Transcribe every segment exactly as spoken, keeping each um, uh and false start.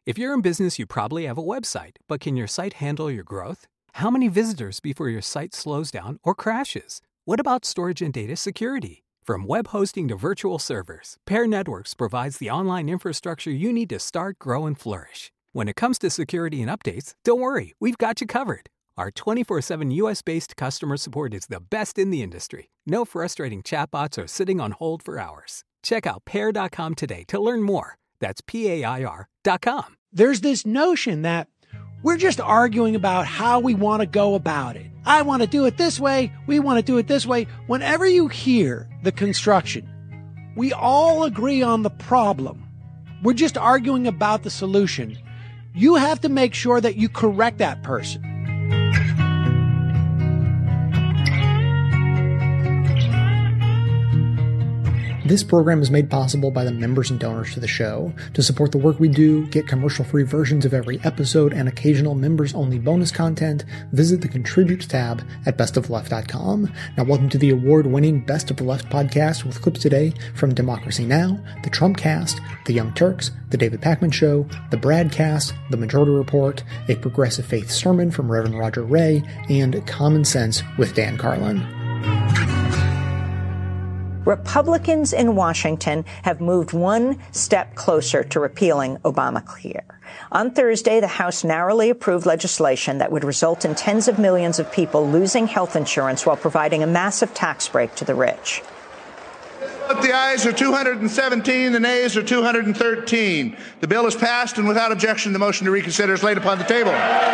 If you're in business, you probably have a website, but can your site handle your growth? How many visitors before your site slows down or crashes? What about storage and data security? From web hosting to virtual servers, Pair Networks provides the online infrastructure you need to start, grow, and flourish. When it comes to security and updates, don't worry, we've got you covered. Our twenty-four seven U S-based customer support is the best in the industry. No frustrating chatbots or sitting on hold for hours. Check out pair dot com today to learn more. That's P A I R dot com. There's this notion that we're just arguing about how we want to go about it. I want to do it this way. We want to do it this way. Whenever you hear the construction, we all agree on the problem. We're just arguing about the solution. You have to make sure that you correct that person. This program is made possible by the members and donors to the show. To support the work we do, get commercial-free versions of every episode, and occasional members-only bonus content, visit the Contribute tab at best of the left dot com. Now, welcome to the award-winning Best of the Left podcast with clips today from Democracy Now!, The Trump Cast, The Young Turks, The David Pakman Show, The Bradcast, The Majority Report, A Progressive Faith Sermon from Reverend Roger Ray, and Common Sense with Dan Carlin. Republicans in Washington have moved one step closer to repealing Obamacare. On Thursday, the House narrowly approved legislation that would result in tens of millions of people losing health insurance while providing a massive tax break to the rich. The ayes are two hundred seventeen, the nays are two hundred thirteen. The bill is passed, and without objection, the motion to reconsider is laid upon the table.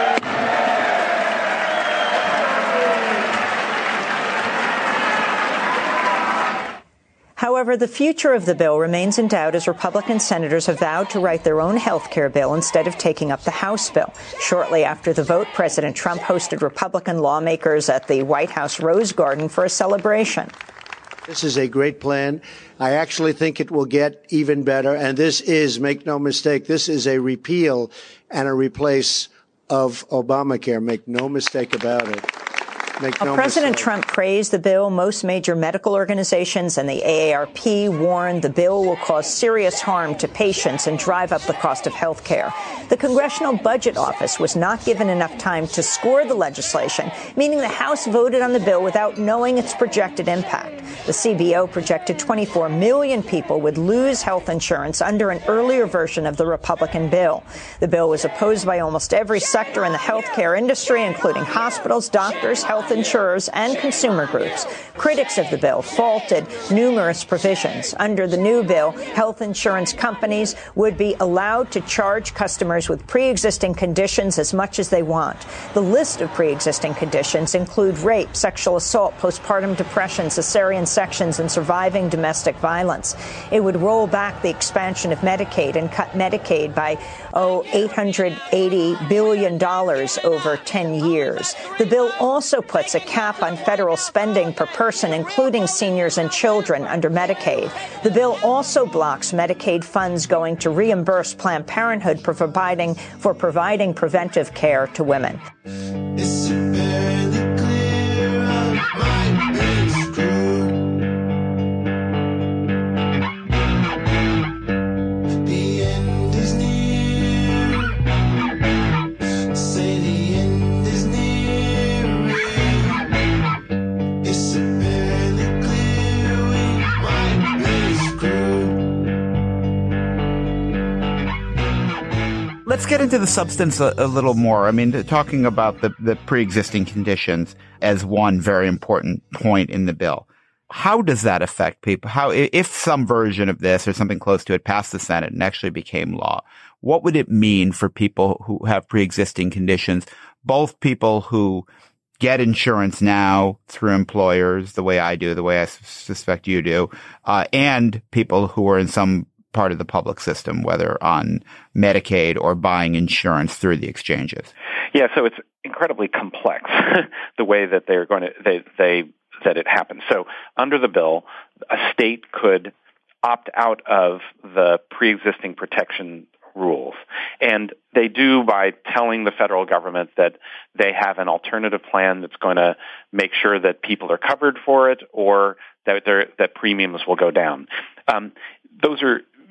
However, the future of the bill remains in doubt as Republican senators have vowed to write their own health care bill instead of taking up the House bill. Shortly after the vote, President Trump hosted Republican lawmakers at the White House Rose Garden for a celebration. This is a great plan. I actually think it will get even better. And this is, make no mistake, this is a repeal and a replace of Obamacare. Make no mistake about it. Make no President mistake. Trump praised the bill. Most major medical organizations and the A A R P warned the bill will cause serious harm to patients and drive up the cost of health care. The Congressional Budget Office was not given enough time to score the legislation, meaning the House voted on the bill without knowing its projected impact. The C B O projected twenty-four million people would lose health insurance under an earlier version of the Republican bill. The bill was opposed by almost every sector in the health care industry, including hospitals, doctors, health insurers, and consumer groups. Critics of the bill faulted numerous provisions. Under the new bill, health insurance companies would be allowed to charge customers with pre-existing conditions as much as they want. The list of pre-existing conditions include rape, sexual assault, postpartum depression, cesarean sections, and surviving domestic violence. It would roll back the expansion of Medicaid and cut Medicaid by, oh, eight hundred eighty billion dollars over ten years. The bill also puts a cap on federal spending per person, including seniors and children under Medicaid. The bill also blocks Medicaid funds going to reimburse Planned Parenthood for providing, for providing preventive care to women. It's barely clear of my big screw. The end is near. Say the end is near. It's barely clear with my big screw. Let's get into the substance a, a little more. I mean, talking about the, the pre-existing conditions as one very important point in the bill. How does that affect people? How, if some version of this or something close to it passed the Senate and actually became law, what would it mean for people who have pre-existing conditions, both people who get insurance now through employers, the way I do, the way I suspect you do, uh, and people who are in some part of the public system, whether on Medicaid or buying insurance through the exchanges? Yeah, so it's incredibly complex, the way that they're going to, they, they, that it happens. So under the bill, a state could opt out of the pre-existing protection rules. And they do by telling the federal government that they have an alternative plan that's going to make sure that people are covered for it or that, that premiums will go down. Um, those are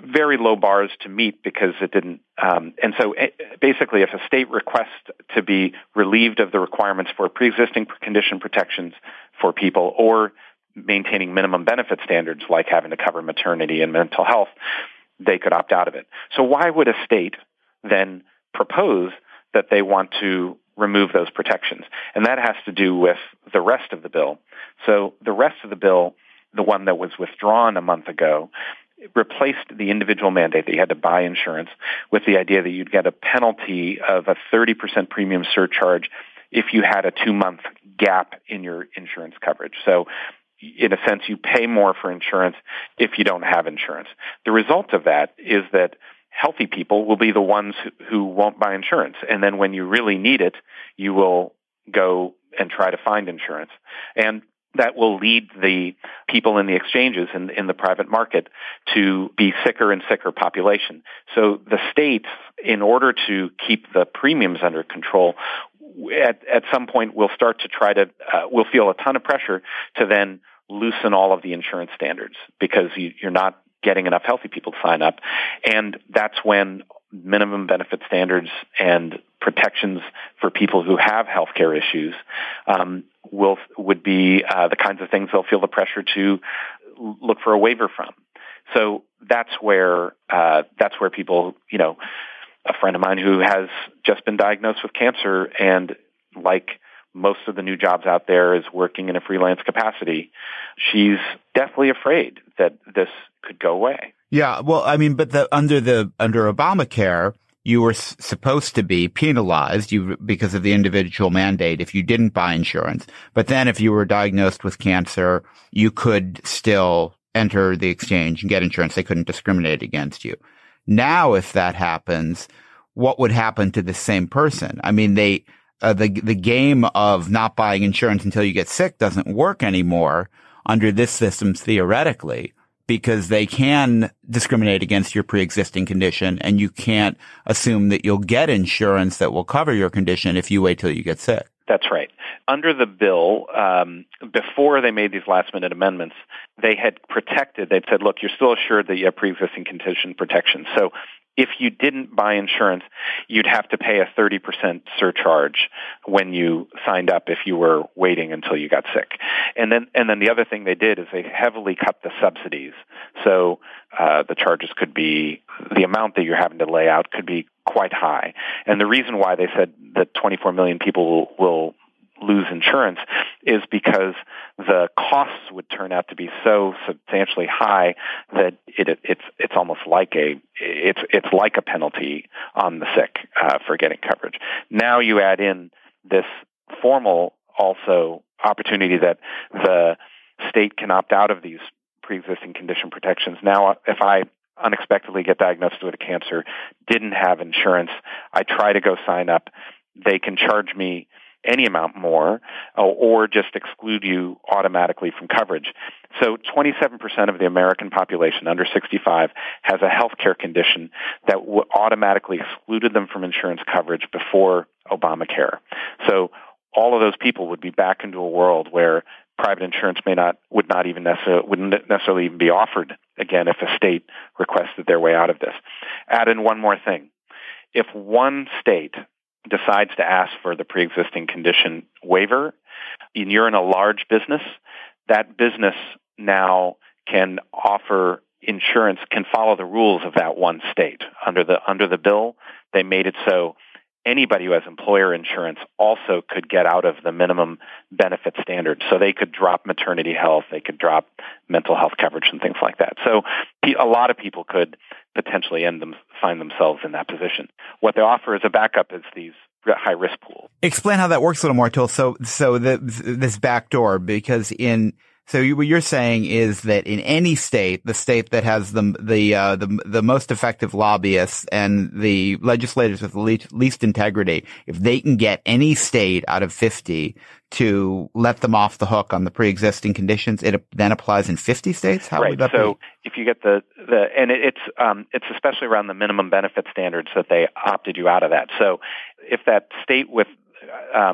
very low bars to meet because it didn't. Um, and so it, basically, if a state requests to be relieved of the requirements for pre-existing condition protections for people or maintaining minimum benefit standards like having to cover maternity and mental health, they could opt out of it. So why would a state then propose that they want to remove those protections? And that has to do with the rest of the bill. So the rest of the bill, the one that was withdrawn a month ago, replaced the individual mandate that you had to buy insurance with the idea that you'd get a penalty of a thirty percent premium surcharge if you had a two-month gap in your insurance coverage. So in a sense, you pay more for insurance if you don't have insurance. The result of that is that healthy people will be the ones who, who won't buy insurance. And then when you really need it, you will go and try to find insurance. And that will lead the people in the exchanges in, in the private market to be sicker and sicker population. So the states, in order to keep the premiums under control, at, at some point will start to try to, uh, will feel a ton of pressure to then loosen all of the insurance standards because you, you're not getting enough healthy people to sign up. And that's when minimum benefit standards and protections for people who have healthcare issues um, will would be uh, the kinds of things they'll feel the pressure to look for a waiver from. So that's where uh, that's where people, you know, a friend of mine who has just been diagnosed with cancer and like most of the new jobs out there is working in a freelance capacity. She's deathly afraid that this could go away. Yeah, well, I mean, but the, under the under Obamacare, you were s- supposed to be penalized you because of the individual mandate if you didn't buy insurance. But then if you were diagnosed with cancer, you could still enter the exchange and get insurance. They couldn't discriminate against you. Now, if that happens, what would happen to the same person? I mean, they uh, the the game of not buying insurance until you get sick doesn't work anymore under this system theoretically, because they can discriminate against your pre-existing condition, and you can't assume that you'll get insurance that will cover your condition if you wait till you get sick. That's right. Under the bill, um, before they made these last-minute amendments, they had protected, they'd said, look, you're still assured that you have pre-existing condition protection. So if you didn't buy insurance, you'd have to pay a thirty percent surcharge when you signed up if you were waiting until you got sick. And then and then the other thing they did is they heavily cut the subsidies. So uh, the charges could be, the amount that you're having to lay out could be quite high. And the reason why they said that twenty-four million people will, will lose insurance is because the costs would turn out to be so substantially high that it, it, it's it's almost like a it's it's like a penalty on the sick uh, for getting coverage. Now you add in this formal also opportunity that the state can opt out of these pre-existing condition protections. Now, if I unexpectedly get diagnosed with a cancer, didn't have insurance, I try to go sign up, they can charge me any amount more, uh, or just exclude you automatically from coverage. So twenty-seven percent of the American population under sixty-five has a health care condition that w- automatically excluded them from insurance coverage before Obamacare. So all of those people would be back into a world where private insurance may not, would not even necessarily, wouldn't necessarily even be offered again if a state requested their way out of this. Add in one more thing. If one state decides to ask for the pre-existing condition waiver, and you're in a large business, that business now can offer insurance, can follow the rules of that one state. Under the under the bill, they made it so anybody who has employer insurance also could get out of the minimum benefit standard. So they could drop maternity health, they could drop mental health coverage and things like that. So a lot of people could potentially end them, find themselves in that position. What they offer as a backup is these high risk pools. Explain how that works a little more, Till. So, so the, this backdoor, because in, so you, what you're saying is that in any state, the state that has the, the, uh, the, the most effective lobbyists and the legislators with the least, least integrity, if they can get any state out of fifty to let them off the hook on the pre-existing conditions, it then applies in fifty states? How right. would that so be? If you get the, the and it, it's um, it's especially around the minimum benefit standards that they opted you out of that. So if that state with um,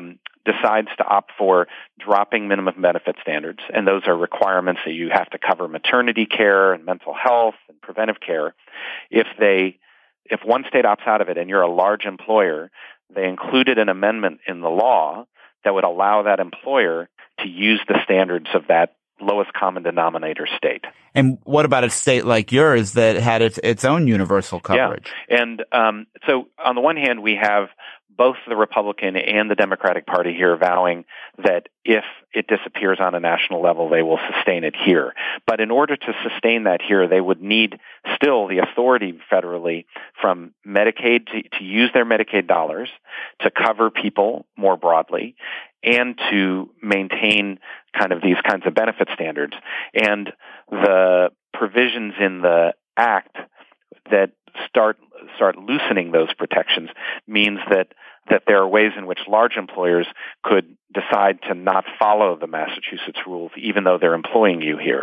decides to opt for dropping minimum benefit standards, and those are requirements that you have to cover maternity care and mental health and preventive care, if they, if one state opts out of it and you're a large employer, they included an amendment in the law that would allow that employer to use the standards of that lowest common denominator state. And what about a state like yours that had its its own universal coverage? Yeah. And um, so on the one hand, we have both the Republican and the Democratic Party here vowing that if it disappears on a national level, they will sustain it here. But in order to sustain that here, they would need still the authority federally from Medicaid to, to use their Medicaid dollars to cover people more broadly and to maintain kind of these kinds of benefit standards. And the provisions in the Act that start start loosening those protections means that that there are ways in which large employers could decide to not follow the Massachusetts rules, even though they're employing you here.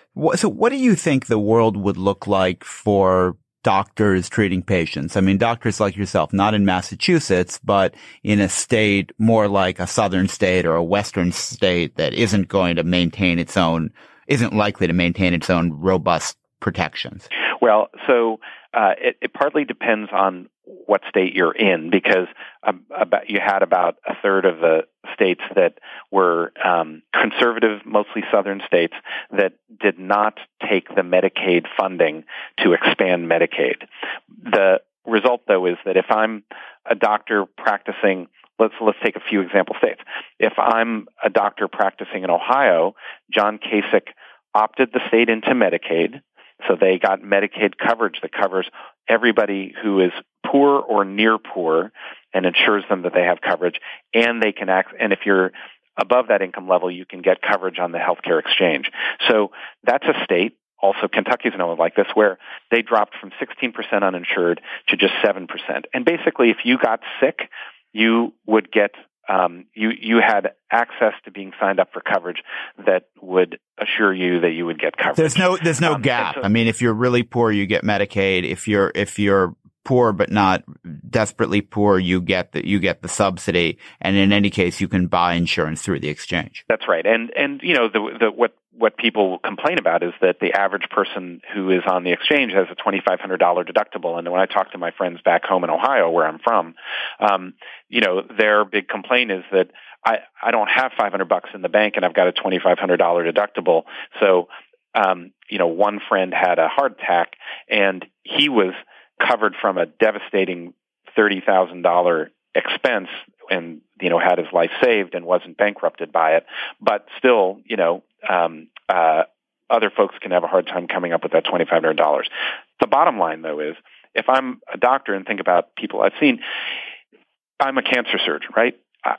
So what do you think the world would look like for doctors treating patients? I mean, doctors like yourself, not in Massachusetts, but in a state more like a southern state or a western state that isn't going to maintain its own, isn't likely to maintain its own robust protections. Well, so uh, it, it partly depends on what state you're in, because um, about, you had about a third of the states that were um, conservative, mostly southern states, that did not take the Medicaid funding to expand Medicaid. The result, though, is that if I'm a doctor practicing, let's let's take a few example states. If I'm a doctor practicing in Ohio, John Kasich opted the state into Medicaid, so they got Medicaid coverage that covers everybody who is poor or near poor and ensures them that they have coverage, and they can act, and if you're above that income level, you can get coverage on the healthcare exchange. So that's a state. Also, Kentucky's another one like this, where they dropped from sixteen percent uninsured to just seven percent. And basically, if you got sick, you would get Um, you, you had access to being signed up for coverage that would assure you that you would get coverage. There's no, there's no um, gap. So, I mean, if you're really poor, you get Medicaid. If you're, if you're poor but not desperately poor, you get the, you get the subsidy. And in any case, you can buy insurance through the exchange. That's right. And, and, you know, the, the, what, what people complain about is that the average person who is on the exchange has a twenty-five hundred dollars deductible. And when I talk to my friends back home in Ohio, where I'm from, um, you know, their big complaint is that I, I don't have five hundred bucks in the bank and I've got a twenty-five hundred dollars deductible. So, um, you know, one friend had a heart attack and he was covered from a devastating thirty thousand dollars expense and, you know, had his life saved and wasn't bankrupted by it. But still, you know, um, uh, other folks can have a hard time coming up with that twenty-five hundred dollars. The bottom line, though, is if I'm a doctor and think about people I've seen, I'm a cancer surgeon, right? I,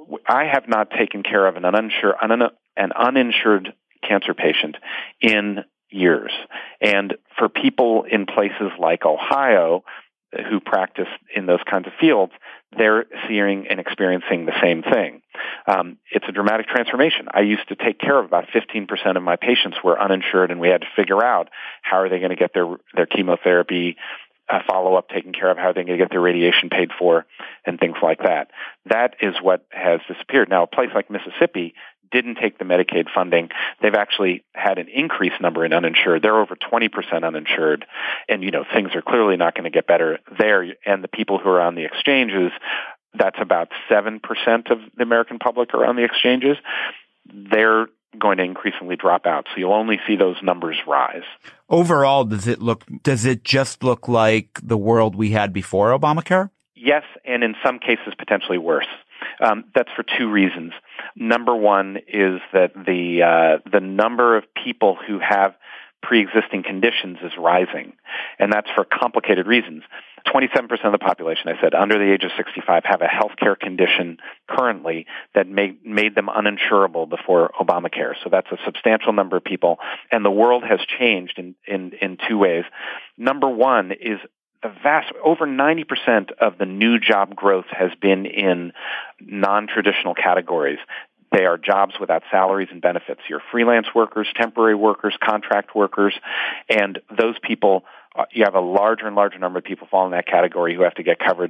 I have not taken care of an uninsured, an uninsured cancer patient in years. And for people in places like Ohio who practice in those kinds of fields, they're seeing and experiencing the same thing. Um, it's a dramatic transformation. I used to take care of about fifteen percent of my patients were uninsured, and we had to figure out how are they going to get their, their chemotherapy uh, follow-up taken care of, how are they going to get their radiation paid for, and things like that. That is what has disappeared. Now, a place like Mississippi didn't take the Medicaid funding. They've actually had an increased number in uninsured. They're over twenty percent uninsured. And, you know, things are clearly not going to get better there. And the people who are on the exchanges, that's about seven percent of the American public are on the exchanges. They're going to increasingly drop out. So you'll only see those numbers rise. Overall, does it look, does it just look like the world we had before Obamacare? Yes, and in some cases potentially worse. Um, that's for two reasons. Number one is that the uh, the number of people who have pre-existing conditions is rising, and that's for complicated reasons. twenty-seven percent of the population, I said, under the age of sixty-five have a healthcare condition currently that made, made them uninsurable before Obamacare. So that's a substantial number of people, and the world has changed in, in, in two ways. Number one is the vast, over ninety percent of the new job growth has been in non-traditional categories. They are jobs without salaries and benefits. You're freelance workers, temporary workers, contract workers, and those people, you have a larger and larger number of people fall in that category who have to get coverage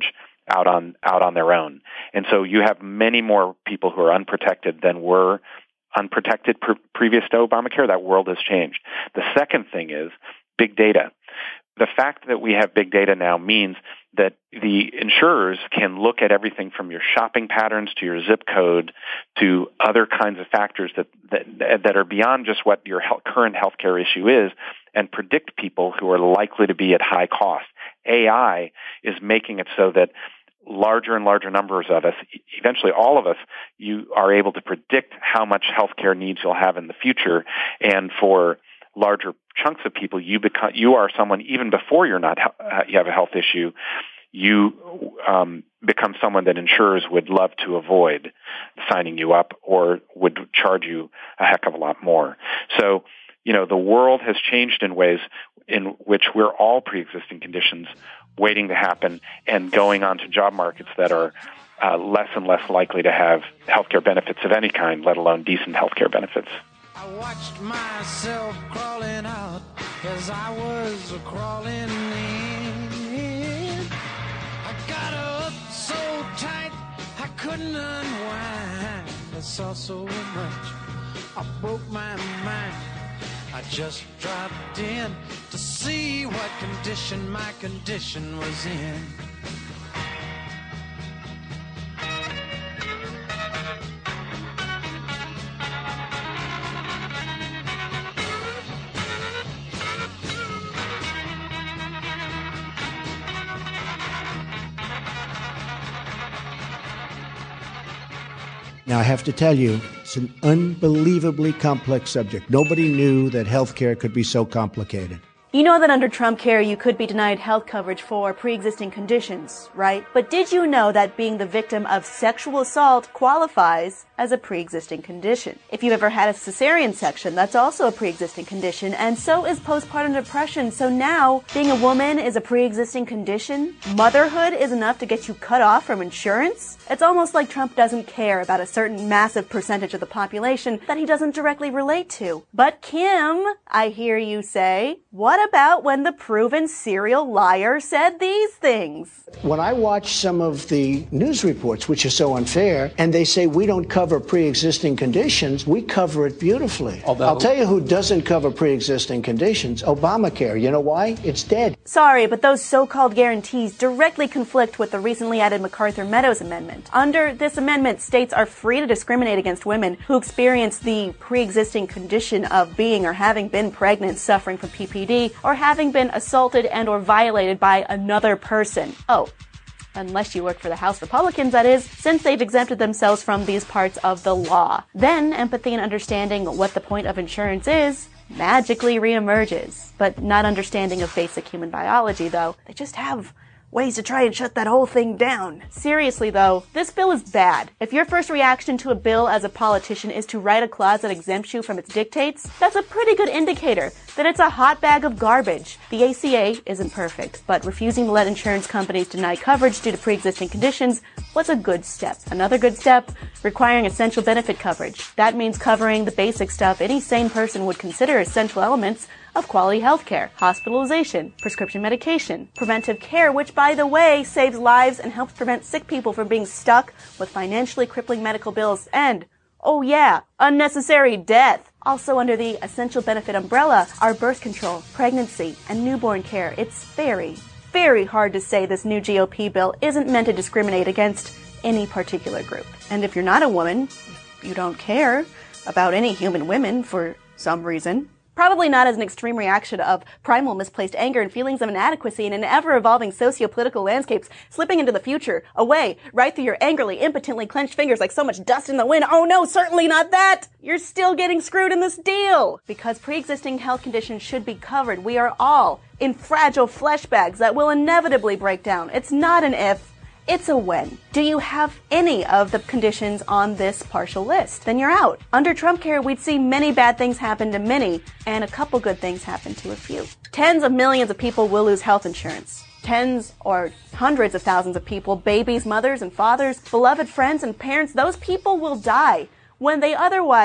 out on out on their own. And so you have many more people who are unprotected than were unprotected pre- previous to Obamacare. That world has changed. The second thing is big data. The fact that we have big data now means that the insurers can look at everything from your shopping patterns to your zip code to other kinds of factors that that, that are beyond just what your health, current healthcare issue is, and predict people who are likely to be at high cost. A I is making it so that larger and larger numbers of us, eventually all of us, you are able to predict how much healthcare needs you'll have in the future. And for larger chunks of people, you become you are someone even before you're not you have a health issue. You um, become someone that insurers would love to avoid signing you up, or would charge you a heck of a lot more. So, you know, the world has changed in ways in which we're all pre-existing conditions waiting to happen and going on to job markets that are uh, less and less likely to have healthcare benefits of any kind, let alone decent healthcare benefits. I watched myself crawling out as I was crawling in. I got up so tight I couldn't unwind. I saw so much, I broke my mind. I just dropped in to see what condition my condition was in. Now, I have to tell you, it's an unbelievably complex subject. Nobody knew that healthcare could be so complicated. You know that under Trump Care, you could be denied health coverage for pre-existing conditions, right? But did you know that being the victim of sexual assault qualifies as a pre-existing condition? If you've ever had a cesarean section, that's also a pre-existing condition, and so is postpartum depression. So now, being a woman is a pre-existing condition? Motherhood is enough to get you cut off from insurance? It's almost like Trump doesn't care about a certain massive percentage of the population that he doesn't directly relate to. But Kim, I hear you say, what about when the proven serial liar said these things? When I watch some of the news reports, which are so unfair, and they say we don't cover pre-existing conditions, we cover it beautifully. Although, I'll tell you who doesn't cover pre-existing conditions, Obamacare. You know why? It's dead. Sorry, but those so-called guarantees directly conflict with the recently added MacArthur-Meadows Amendment. Under this amendment, states are free to discriminate against women who experience the pre-existing condition of being or having been pregnant, suffering from P P D, or having been assaulted and or violated by another person. Oh, unless you work for the House Republicans, that is, since they've exempted themselves from these parts of the law. Then empathy and understanding what the point of insurance is magically reemerges. But not understanding of basic human biology, though. They just have ways to try and shut that whole thing down. Seriously, though, this bill is bad. If your first reaction to a bill as a politician is to write a clause that exempts you from its dictates, that's a pretty good indicator that it's a hot bag of garbage. The A C A isn't perfect, but refusing to let insurance companies deny coverage due to pre-existing conditions was a good step. Another good step, requiring essential benefit coverage. That means covering the basic stuff any sane person would consider essential elements of quality health care: hospitalization, prescription medication, preventive care, which, by the way, saves lives and helps prevent sick people from being stuck with financially crippling medical bills, and, oh yeah, unnecessary death. Also under the essential benefit umbrella are birth control, pregnancy, and newborn care. It's very, very hard to say this new G O P bill isn't meant to discriminate against any particular group. And if you're not a woman, if you don't care about any human women for some reason, probably not as an extreme reaction of primal misplaced anger and feelings of inadequacy in an ever-evolving socio-political landscapes slipping into the future, away, right through your angrily, impotently clenched fingers like so much dust in the wind. Oh no, certainly not that! You're still getting screwed in this deal! Because pre-existing health conditions should be covered. We are all in fragile flesh bags that will inevitably break down. It's not an if. It's a when. Do you have any of the conditions on this partial list? Then you're out. Under Trump Care, we'd see many bad things happen to many, and a couple good things happen to a few. Tens of millions of people will lose health insurance. Tens or hundreds of thousands of people, babies, mothers and fathers, beloved friends and parents, those people will die when they otherwise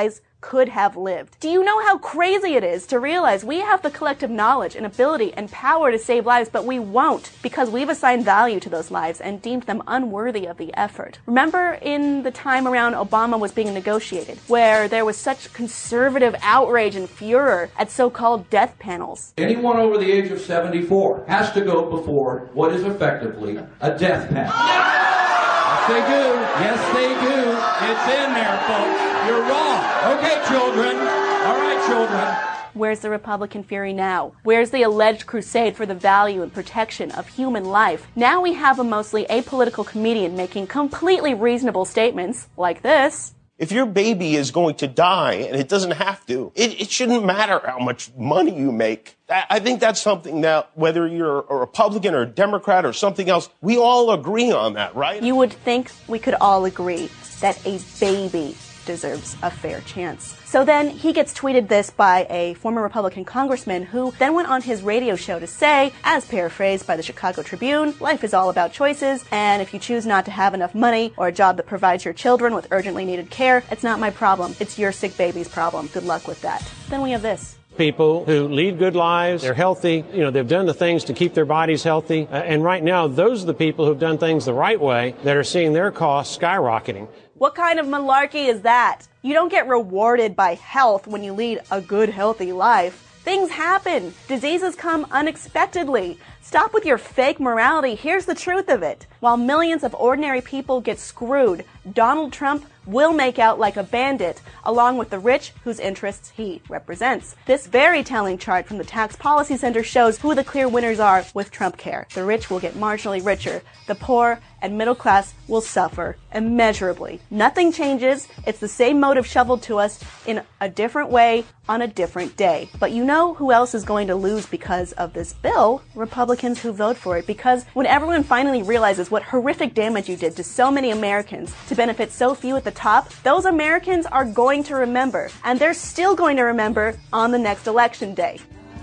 could have lived. Do you know how crazy it is to realize we have the collective knowledge and ability and power to save lives, but we won't because we've assigned value to those lives and deemed them unworthy of the effort? Remember in the time around Obama was being negotiated, where there was such conservative outrage and furor at so-called death panels? Anyone over the age of seventy-four has to go before what is effectively a death panel. Yes, they do. Yes, they do. It's in there, folks. You're wrong. Okay, children. All right, children. Where's the Republican fury now? Where's the alleged crusade for the value and protection of human life? Now we have a mostly apolitical comedian making completely reasonable statements like this. If your baby is going to die, and it doesn't have to, it, it shouldn't matter how much money you make. I think that's something that, whether you're a Republican or a Democrat or something else, we all agree on that, right? You would think we could all agree that a baby deserves a fair chance. So then he gets tweeted this by a former Republican congressman who then went on his radio show to say, as paraphrased by the Chicago Tribune, life is all about choices, and if you choose not to have enough money or a job that provides your children with urgently needed care, it's not my problem. It's your sick baby's problem. Good luck with that. Then we have this. People who lead good lives, they're healthy, you know, they've done the things to keep their bodies healthy, uh, and right now those are the people who've done things the right way that are seeing their costs skyrocketing. What kind of malarkey is that? You don't get rewarded by health when you lead a good, healthy life. Things happen. Diseases come unexpectedly. Stop with your fake morality. Here's the truth of it. While millions of ordinary people get screwed, Donald Trump will make out like a bandit, along with the rich whose interests he represents. This very telling chart from the Tax Policy Center shows who the clear winners are with Trump Care. The rich will get marginally richer. The poor and middle class will suffer immeasurably. Nothing changes. It's the same motive shoveled to us in a different way on a different day. But you know who else is going to lose because of this bill? Republicans who vote for it. Because when everyone finally realizes what horrific damage you did to so many Americans to benefit so few at the top, those Americans are going to remember. And they're still going to remember on the next election day.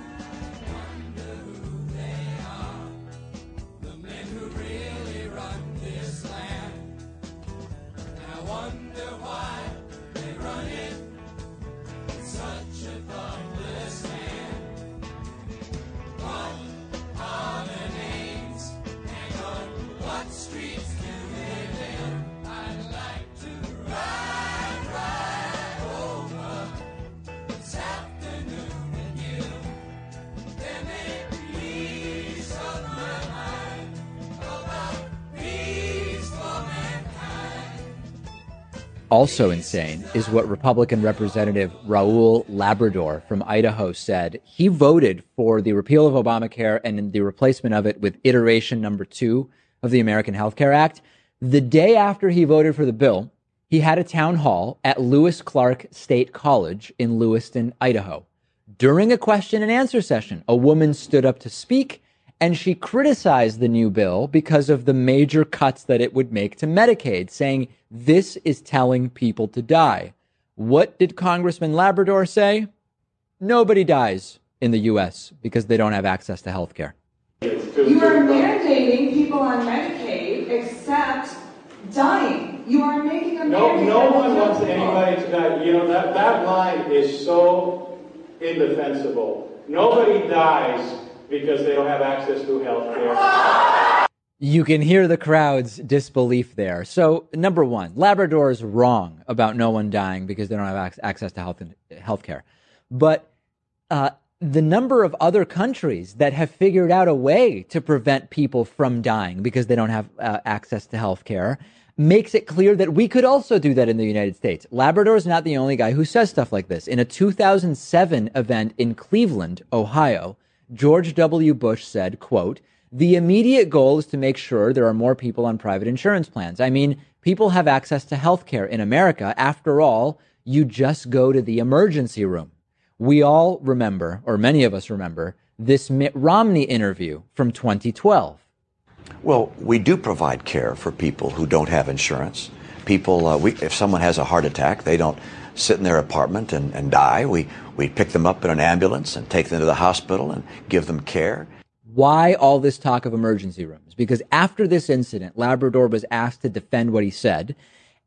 Also insane is what Republican Representative Raul Labrador from Idaho said. He voted for the repeal of Obamacare and the replacement of it with iteration number two of the American Health Care Act. The day after he voted for the bill, he had a town hall at Lewis Clark State College in Lewiston, Idaho. During a question and answer session, a woman stood up to speak, and she criticized the new bill because of the major cuts that it would make to Medicaid, saying this is telling people to die. What did Congressman Labrador say? Nobody dies in the U S because they don't have access to health care. You are mandating people on Medicaid except dying. You are making a No, mandate. no one wants anybody to die. You know, that, that line is so indefensible. Nobody dies because they don't have access to health care. You can hear the crowd's disbelief there. So, number one, Labrador is wrong about no one dying because they don't have ac- access to health and health care. But uh, the number of other countries that have figured out a way to prevent people from dying because they don't have uh, access to health care makes it clear that we could also do that in the United States. Labrador is not the only guy who says stuff like this. In a two thousand seven event in Cleveland, Ohio, George W. Bush said, quote, "The immediate goal is to make sure there are more people on private insurance plans. I mean, people have access to health care in America. After all, you just go to the emergency room." We all remember, or many of us remember, this Mitt Romney interview from twenty twelve. Well, we do provide care for people who don't have insurance. People, uh, we, if someone has a heart attack, they don't sit in their apartment and, and die. We, we pick them up in an ambulance and take them to the hospital and give them care. Why all this talk of emergency rooms? Because after this incident, Labrador was asked to defend what he said.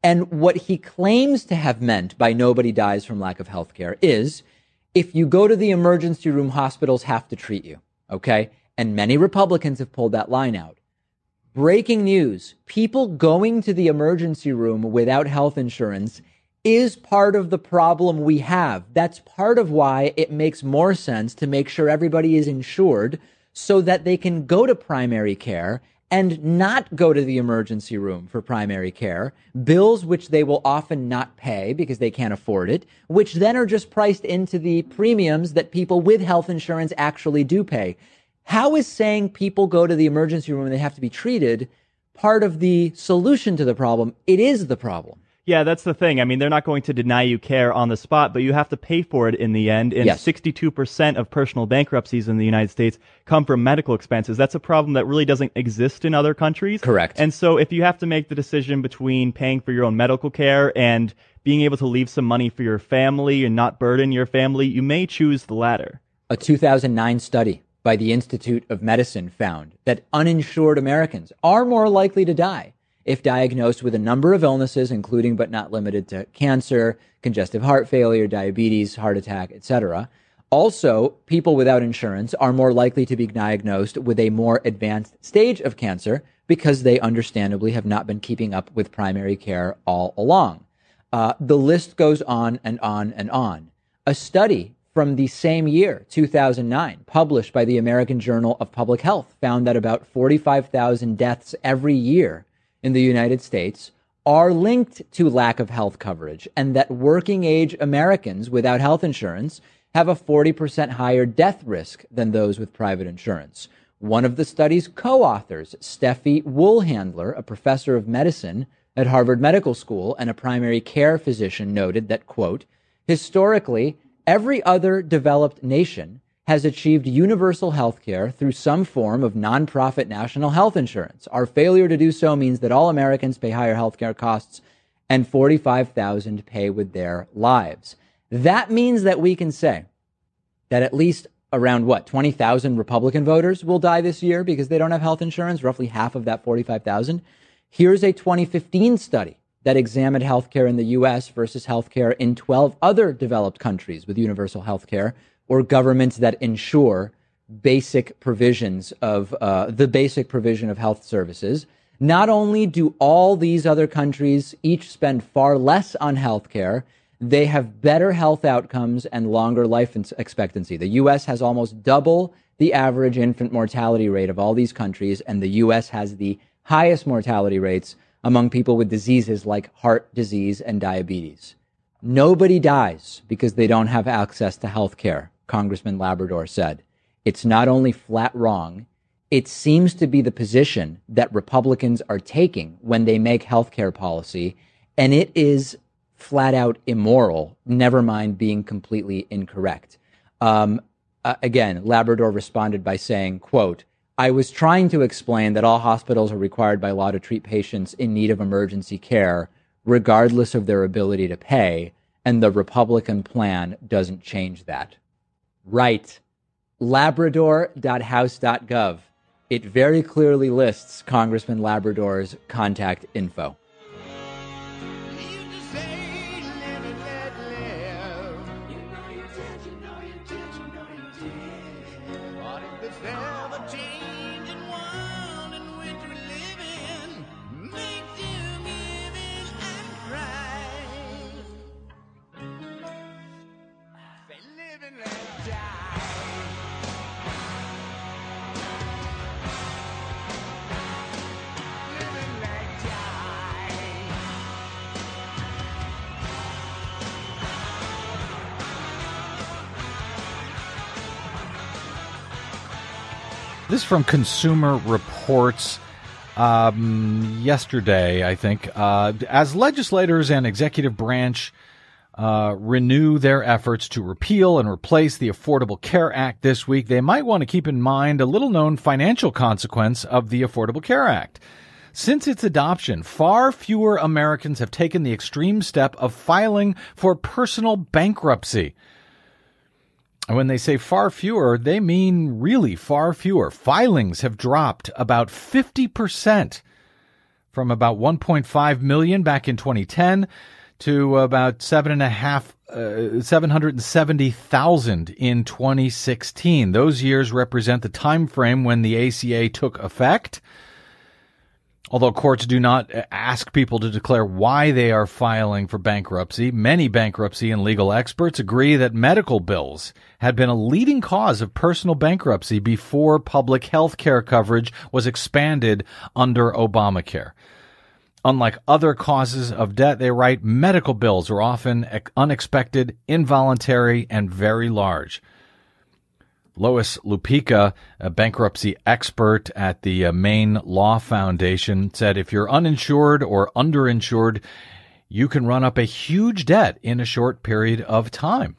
And what he claims to have meant by nobody dies from lack of health care is if you go to the emergency room, hospitals have to treat you. Okay. And many Republicans have pulled that line out. Breaking news. People going to the emergency room without health insurance is part of the problem we have. That's part of why it makes more sense to make sure everybody is insured so that they can go to primary care and not go to the emergency room for primary care, bills which they will often not pay because they can't afford it, which then are just priced into the premiums that people with health insurance actually do pay. How is saying people go to the emergency room and they have to be treated part of the solution to the problem? It is the problem. Yeah, that's the thing. I mean, they're not going to deny you care on the spot, but you have to pay for it in the end. And yes. sixty-two percent of personal bankruptcies in the United States come from medical expenses. That's a problem that really doesn't exist in other countries. Correct. And so if you have to make the decision between paying for your own medical care and being able to leave some money for your family and not burden your family, you may choose the latter. A two thousand nine study by the Institute of Medicine found that uninsured Americans are more likely to die if diagnosed with a number of illnesses, including but not limited to cancer, congestive heart failure, diabetes, heart attack, et cetera. Also, people without insurance are more likely to be diagnosed with a more advanced stage of cancer because they understandably have not been keeping up with primary care all along. Uh, the list goes on and on and on. A study from the same year, two thousand nine, published by the American Journal of Public Health, found that about forty-five thousand deaths every year in the United States are linked to lack of health coverage, and that working age Americans without health insurance have a forty percent higher death risk than those with private insurance. One of the study's co-authors, Steffi Woolhandler, a professor of medicine at Harvard Medical School and a primary care physician, noted that, quote, historically, every other developed nation has achieved universal health care through some form of nonprofit national health insurance. Our failure to do so means that all Americans pay higher health care costs and forty-five thousand pay with their lives. That means that we can say that at least around, what, twenty thousand Republican voters will die this year because they don't have health insurance, roughly half of that forty-five thousand. Here's a twenty fifteen study that examined healthcare in the U S versus healthcare in twelve other developed countries with universal healthcare, or governments that ensure basic provisions of uh, the basic provision of health services. Not only do all these other countries each spend far less on healthcare, they have better health outcomes and longer life expectancy. The U S has almost double the average infant mortality rate of all these countries, and the U S has the highest mortality rates among people with diseases like heart disease and diabetes. Nobody dies because they don't have access to health care, Congressman Labrador said. It's not only flat wrong, it seems to be the position that Republicans are taking when they make health care policy, and it is flat out immoral, never mind being completely incorrect. Um, uh, again, Labrador responded by saying, quote, I was trying to explain that all hospitals are required by law to treat patients in need of emergency care, regardless of their ability to pay, and the Republican plan doesn't change that. Right. Labrador dot house dot gov. It very clearly lists Congressman Labrador's contact info. This is from Consumer Reports um, yesterday, I think. Uh, as legislators and executive branch uh, renew their efforts to repeal and replace the Affordable Care Act this week, they might want to keep in mind a little-known financial consequence of the Affordable Care Act. Since its adoption, far fewer Americans have taken the extreme step of filing for personal bankruptcy. And when they say far fewer, they mean really far fewer. Filings have dropped about fifty percent from about one point five million back in twenty ten to about seven and a half, uh, seven hundred seventy thousand in twenty sixteen. Those years represent the time frame when the A C A took effect. Although courts do not ask people to declare why they are filing for bankruptcy, many bankruptcy and legal experts agree that medical bills had been a leading cause of personal bankruptcy before public health care coverage was expanded under Obamacare. Unlike other causes of debt, they write, medical bills are often unexpected, involuntary, and very large. Lois Lupica, a bankruptcy expert at the uh, Maine Law Foundation, said if you're uninsured or underinsured, you can run up a huge debt in a short period of time.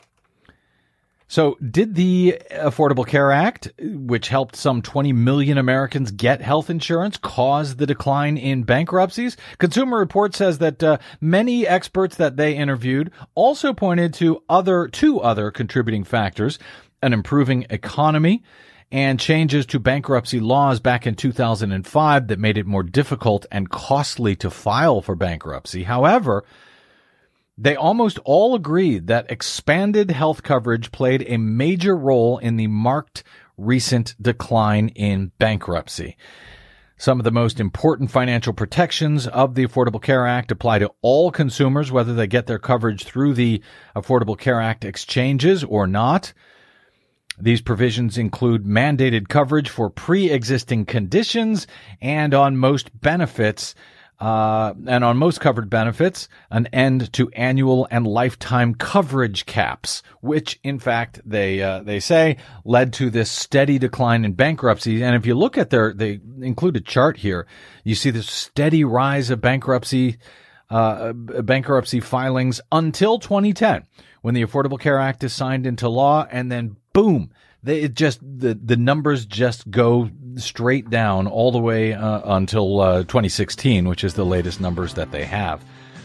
So did the Affordable Care Act, which helped some twenty million Americans get health insurance, cause the decline in bankruptcies? Consumer Reports says that uh, many experts that they interviewed also pointed to other two other contributing factors: an improving economy and changes to bankruptcy laws back in two thousand five that made it more difficult and costly to file for bankruptcy. However, they almost all agreed that expanded health coverage played a major role in the marked recent decline in bankruptcy. Some of the most important financial protections of the Affordable Care Act apply to all consumers, whether they get their coverage through the Affordable Care Act exchanges or not. These provisions include mandated coverage for pre-existing conditions and on most benefits, uh, and on most covered benefits, an end to annual and lifetime coverage caps, which in fact they, uh, they say led to this steady decline in bankruptcy. And if you look at their, they include a chart here, you see this steady rise of bankruptcy, uh, bankruptcy filings until twenty ten, when the Affordable Care Act is signed into law, and then boom, they it just the the numbers just go straight down all the way uh, until uh, twenty sixteen, which is the latest numbers that they have.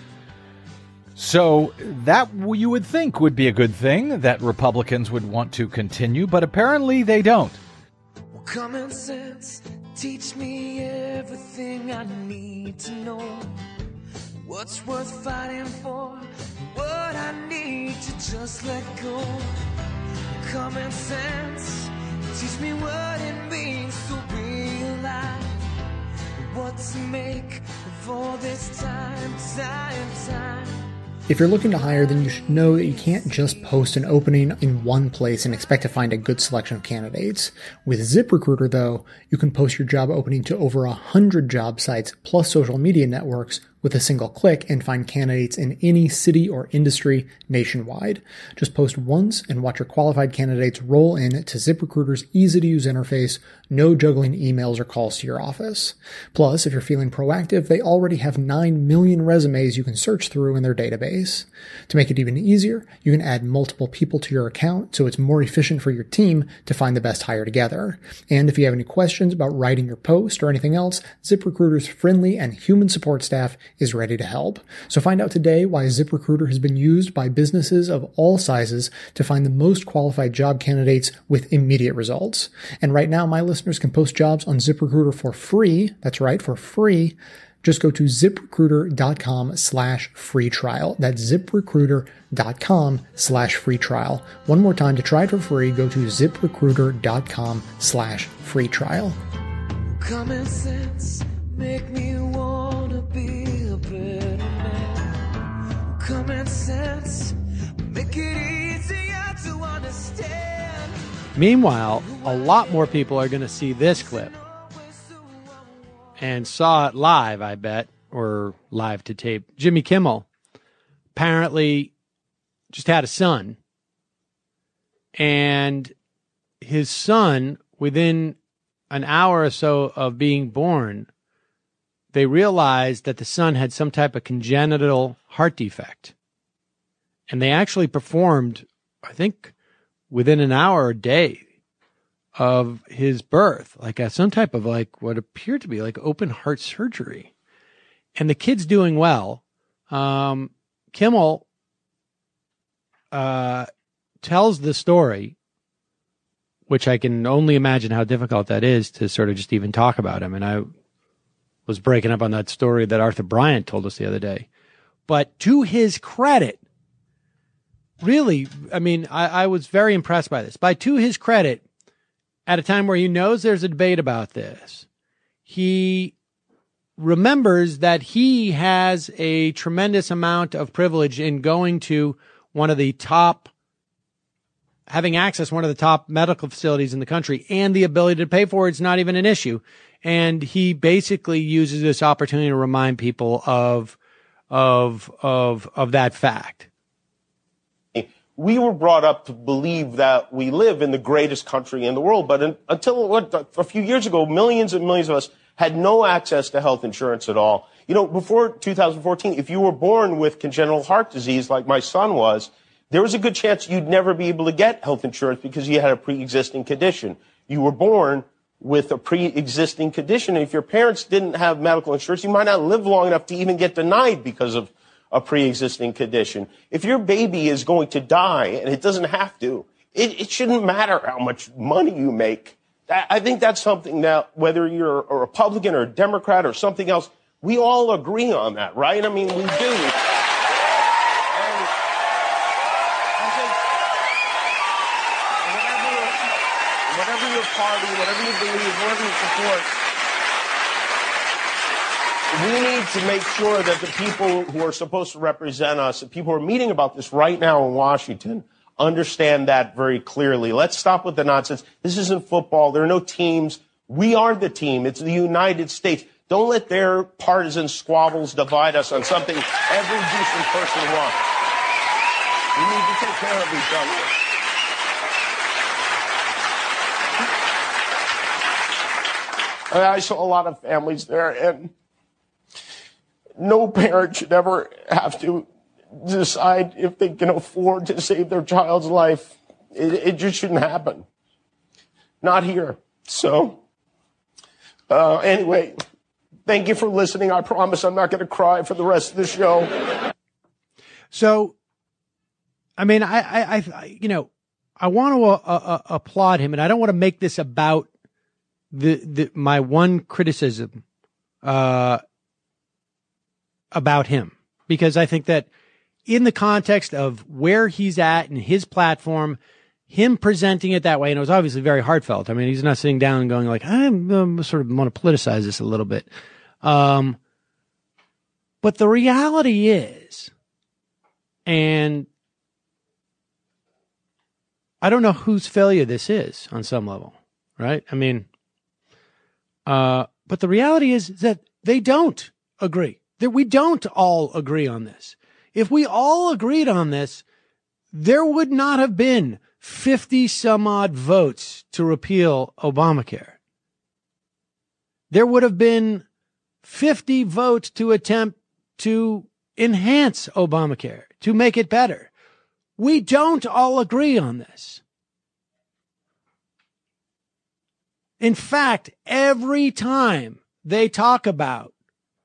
So that you would think would be a good thing, that Republicans would want to continue, but apparently they don't. Common sense, teach me everything I need to know. What's worth fighting for? What I need to just let go. Common sense, teach me what it means to be alive. What to make of all this time, time, time. If you're looking to hire, then you should know that you can't just post an opening in one place and expect to find a good selection of candidates. With ZipRecruiter, though, you can post your job opening to over one hundred job sites plus social media networks with a single click and find candidates in any city or industry nationwide. Just post once and watch your qualified candidates roll in to ZipRecruiter's easy-to-use interface, no juggling emails or calls to your office. Plus, if you're feeling proactive, they already have nine million resumes you can search through in their database. To make it even easier, you can add multiple people to your account so it's more efficient for your team to find the best hire together. And if you have any questions about writing your post or anything else, ZipRecruiter's friendly and human support staff is ready to help. So find out today why ZipRecruiter has been used by businesses of all sizes to find the most qualified job candidates with immediate results. And right now, my listeners can post jobs on ZipRecruiter for free. That's right, for free. Just go to ZipRecruiter.com slash free trial. That's ZipRecruiter.com slash free trial. One more time, to try it for free, go to ZipRecruiter.com slash free trial. Common sense, make me wanna be a better man. Common sense, make it easier to understand. Meanwhile, a lot more people are going to see this clip and saw it live, I bet, or live to tape. Jimmy Kimmel apparently just had a son, and his son, within an hour or so of being born, they realized that the son had some type of congenital heart defect. And they actually performed, I think, within an hour or day of his birth, like a, some type of like what appeared to be like open heart surgery. And the kid's doing well. Um, Kimmel uh, tells the story, which I can only imagine how difficult that is to sort of just even talk about him. And I was breaking up on that story that Arthur Bryant told us the other day. But to his credit, really, I mean, I, I was very impressed by this. By to his credit, at a time where he knows there's a debate about this, he remembers that he has a tremendous amount of privilege in going to one of the top, having access to one of the top medical facilities in the country, and the ability to pay for it's not even an issue. And he basically uses this opportunity to remind people of, of, of, of that fact. We were brought up to believe that we live in the greatest country in the world. But in, until what, a few years ago, millions and millions of us had no access to health insurance at all. You know, before two thousand fourteen, if you were born with congenital heart disease like my son was, there was a good chance you'd never be able to get health insurance because you had a pre-existing condition. You were born with a pre-existing condition. And if your parents didn't have medical insurance, you might not live long enough to even get denied because of a pre-existing condition. If your baby is going to die, and it doesn't have to, it, it shouldn't matter how much money you make. I think that's something that, whether you're a Republican or a Democrat or something else, we all agree on that, right? I mean, we do. And I think whatever, whatever your party, whatever you believe, whatever you support, we need to make sure that the people who are supposed to represent us, the people who are meeting about this right now in Washington, understand that very clearly. Let's stop with the nonsense. This isn't football. There are no teams. We are the team. It's the United States. Don't let their partisan squabbles divide us on something every decent person wants. We need to take care of each other. I saw a lot of families there, and no parent should ever have to decide if they can afford to save their child's life. It, it just shouldn't happen. Not here. So, uh, anyway, thank you for listening. I promise I'm not going to cry for the rest of the show. So, I mean, I, I, I you know, I want to uh, uh, applaud him, and I don't want to make this about the, the my one criticism uh, about him, because I think that in the context of where he's at and his platform, him presenting it that way, and it was obviously very heartfelt. I mean, he's not sitting down and going like, I'm um, sort of want to politicize this a little bit. Um, but the reality is, and I don't know whose failure this is on some level, right? I mean, uh, but the reality is that they don't agree, that we don't all agree on this. If we all agreed on this, there would not have been fifty some odd votes to repeal Obamacare. There would have been fifty votes to attempt to enhance Obamacare, to make it better. We don't all agree on this. In fact, every time they talk about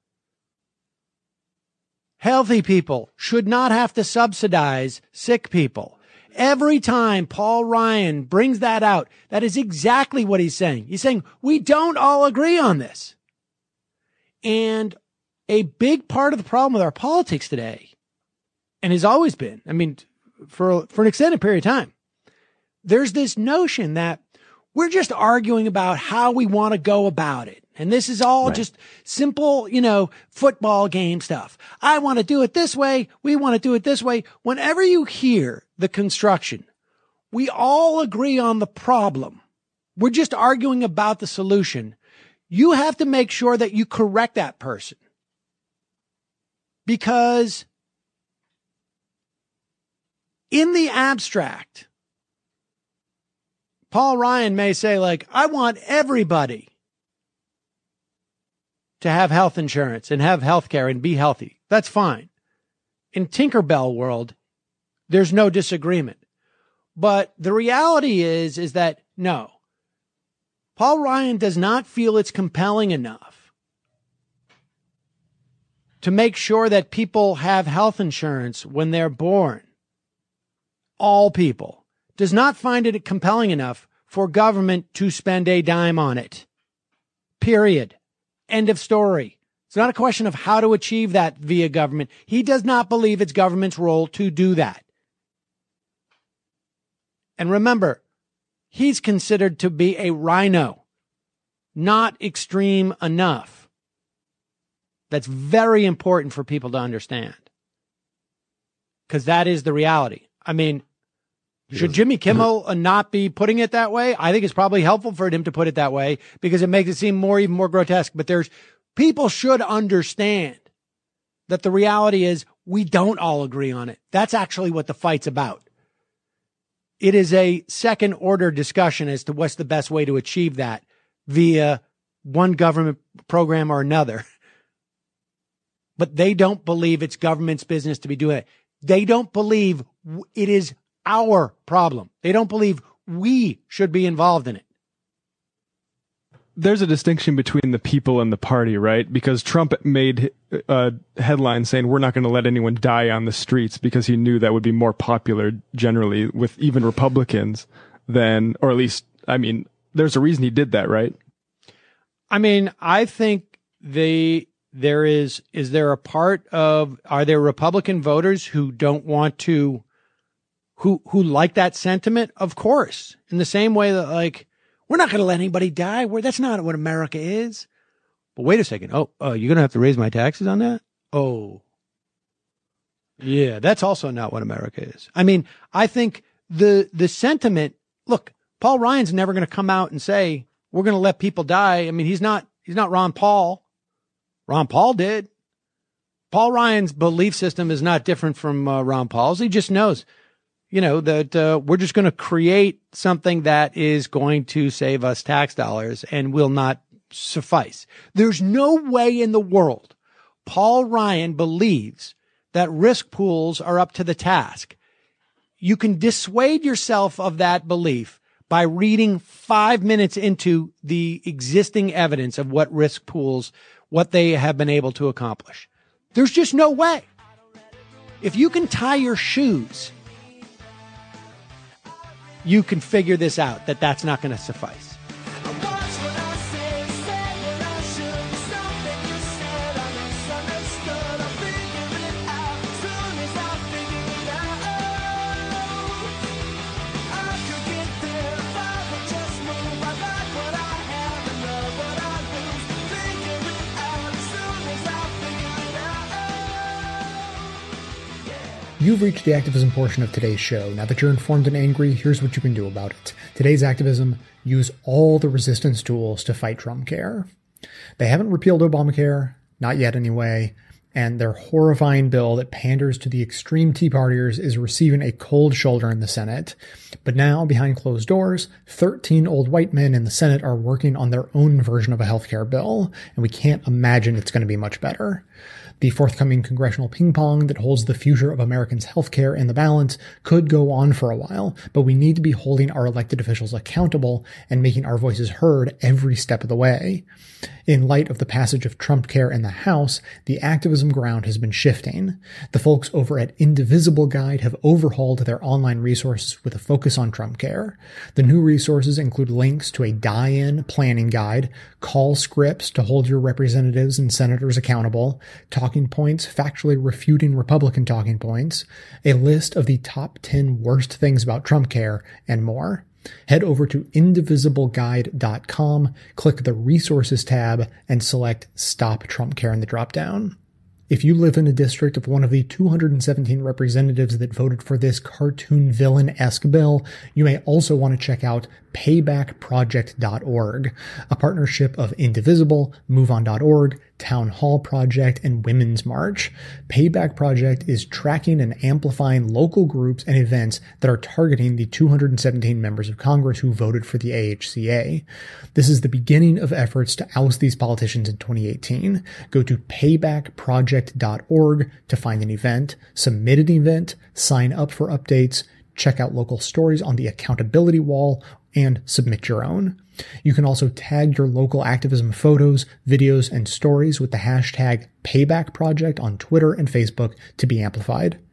healthy people should not have to subsidize sick people, every time Paul Ryan brings that out, that is exactly what he's saying. He's saying, we don't all agree on this. And a big part of the problem with our politics today, and has always been, I mean, for, for an extended period of time, there's this notion that we're just arguing about how we want to go about it. And this is all right. Just simple, you know, football game stuff. I want to do it this way. We want to do it this way. Whenever you hear the construction, we all agree on the problem. We're just arguing about the solution. You have to make sure that you correct that person. Because in the abstract, Paul Ryan may say, like, I want everybody to have health insurance and have health care and be healthy. That's fine. In Tinkerbell world, there's no disagreement. But the reality is, is that no, Paul Ryan does not feel it's compelling enough to make sure that people have health insurance when they're born. All people. Does not find it compelling enough for government to spend a dime on it. Period. End of story. It's not a question of how to achieve that via government. He does not believe it's government's role to do that. And remember, he's considered to be a rhino, not extreme enough. That's very important for people to understand, because that is the reality. I mean, should Jimmy Kimmel not be putting it that way? I think it's probably helpful for him to put it that way because it makes it seem more, even more grotesque. But there's people should understand that the reality is we don't all agree on it. That's actually what the fight's about. It is a second order discussion as to what's the best way to achieve that via one government program or another. But they don't believe it's government's business to be doing it. They don't believe it is our problem. They don't believe we should be involved in it. There's a distinction between the people and the party, right? Because Trump made a headline saying we're not going to let anyone die on the streets because he knew that would be more popular generally with even Republicans than, or at least, I mean, there's a reason he did that, right? I mean, I think they, there is, is there a part of, are there Republican voters who don't want to, who, who like that sentiment? Of course. In the same way that, like, we're not going to let anybody die. We're, that's not what America is. But wait a second. Oh, uh, you're going to have to raise my taxes on that? Oh, yeah, that's also not what America is. I mean, I think the, the sentiment, look, Paul Ryan's never going to come out and say, we're going to let people die. I mean, he's not, he's not Ron Paul. Ron Paul did. Paul Ryan's belief system is not different from uh, Ron Paul's. He just knows, you know, that uh, we're just going to create something that is going to save us tax dollars and will not suffice. There's no way in the world Paul Ryan believes that risk pools are up to the task. You can dissuade yourself of that belief by reading five minutes into the existing evidence of what risk pools, what they have been able to accomplish. There's just no way. If you can tie your shoes, you can figure this out, that that's not going to suffice. You've reached the activism portion of today's show. Now that you're informed and angry, here's what you can do about it. Today's activism: use all the resistance tools to fight Trumpcare. They haven't repealed Obamacare, not yet anyway, and their horrifying bill that panders to the extreme Tea Partiers is receiving a cold shoulder in the Senate. But now, behind closed doors, thirteen old white men in the Senate are working on their own version of a healthcare bill, and we can't imagine it's going to be much better. The forthcoming congressional ping pong that holds the future of Americans' healthcare in the balance could go on for a while, but we need to be holding our elected officials accountable and making our voices heard every step of the way. In light of the passage of Trumpcare in the House, the activism ground has been shifting. The folks over at Indivisible Guide have overhauled their online resources with a focus on Trumpcare. The new resources include links to a die-in planning guide, call scripts to hold your representatives and senators accountable, talking points factually refuting Republican talking points, a list of the top ten worst things about Trumpcare, and more. Head over to indivisible guide dot com, click the Resources tab, and select Stop Trumpcare in the dropdown. If you live in a district of one of the two hundred seventeen representatives that voted for this cartoon villain-esque bill, you may also want to check out payback project dot org, a partnership of Indivisible, move on dot org, Town Hall Project, and Women's March. Payback Project is tracking and amplifying local groups and events that are targeting the two hundred seventeen members of Congress who voted for the A H C A. This is the beginning of efforts to oust these politicians in twenty eighteen. Go to payback project dot org to find an event, submit an event, sign up for updates, check out local stories on the accountability wall, and submit your own. You can also tag your local activism photos, videos, and stories with the hashtag PaybackProject on Twitter and Facebook to be amplified.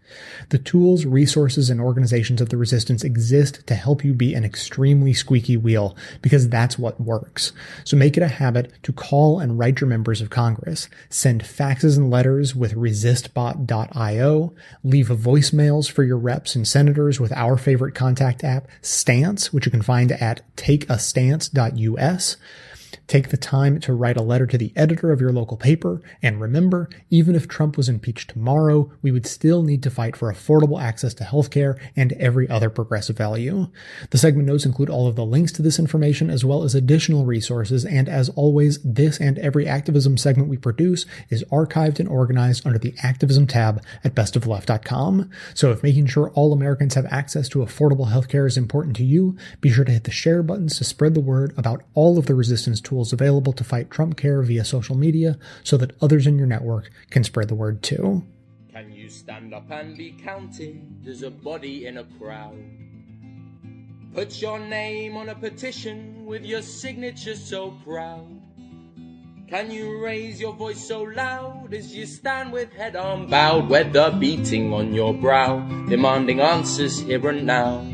The tools, resources, and organizations of the resistance exist to help you be an extremely squeaky wheel, because that's what works. So make it a habit to call and write your members of Congress, send faxes and letters with resist bot dot io, leave voicemails for your reps and senators with our favorite contact app, Stance, which you can find at take a stance dot u s. Take the time to write a letter to the editor of your local paper, and remember, even if Trump was impeached tomorrow, we would still need to fight for affordable access to healthcare and every other progressive value. The segment notes include all of the links to this information as well as additional resources, and as always, this and every activism segment we produce is archived and organized under the activism tab at best of left dot com. So if making sure all Americans have access to affordable healthcare is important to you, be sure to hit the share buttons to spread the word about all of the resistance tools available to fight Trump care via social media so that others in your network can spread the word too. Can you stand up and be counted as a body in a crowd? Put your name on a petition with your signature so proud. Can you raise your voice so loud as you stand with head unbowed, weather beating on your brow, demanding answers here and now?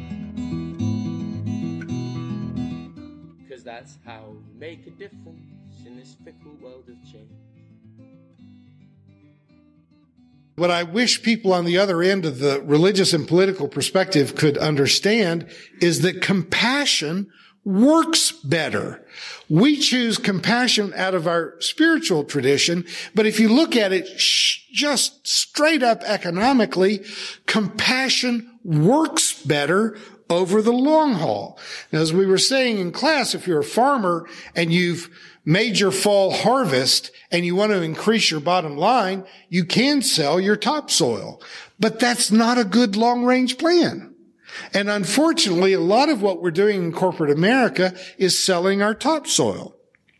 That's how you make a difference in this fickle world of change. What I wish people on the other end of the religious and political perspective could understand is that compassion works better. We choose compassion out of our spiritual tradition, but if you look at it sh- just straight up economically, compassion works better over the long haul. Now, as we were saying in class, if you're a farmer and you've made your fall harvest and you want to increase your bottom line, you can sell your topsoil. But that's not a good long-range plan. And unfortunately, a lot of what we're doing in corporate America is selling our topsoil.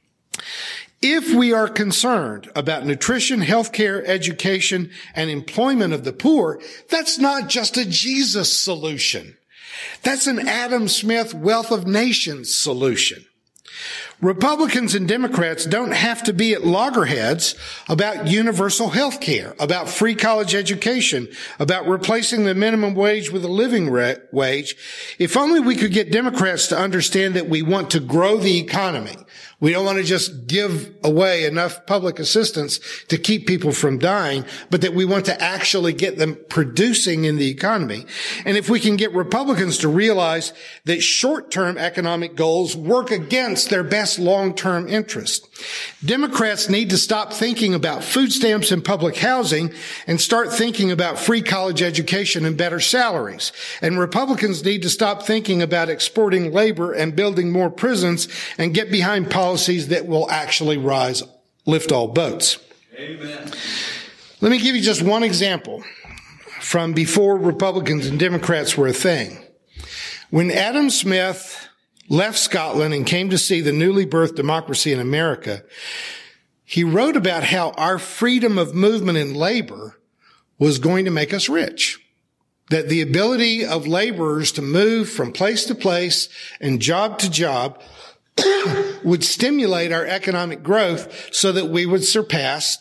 If we are concerned about nutrition, healthcare, education, and employment of the poor, that's not just a Jesus solution. That's an Adam Smith Wealth of Nations solution. Republicans and Democrats don't have to be at loggerheads about universal health care, about free college education, about replacing the minimum wage with a living wage. If only we could get Democrats to understand that we want to grow the economy. We don't want to just give away enough public assistance to keep people from dying, but that we want to actually get them producing in the economy. And if we can get Republicans to realize that short-term economic goals work against their best long-term interest. Democrats need to stop thinking about food stamps and public housing and start thinking about free college education and better salaries. And Republicans need to stop thinking about exporting labor and building more prisons and get behind policies policies that will actually rise, lift all boats. Amen. Let me give you just one example from before Republicans and Democrats were a thing. When Adam Smith left Scotland and came to see the newly birthed democracy in America, he wrote about how our freedom of movement in labor was going to make us rich. That the ability of laborers to move from place to place and job to job would stimulate our economic growth so that we would surpass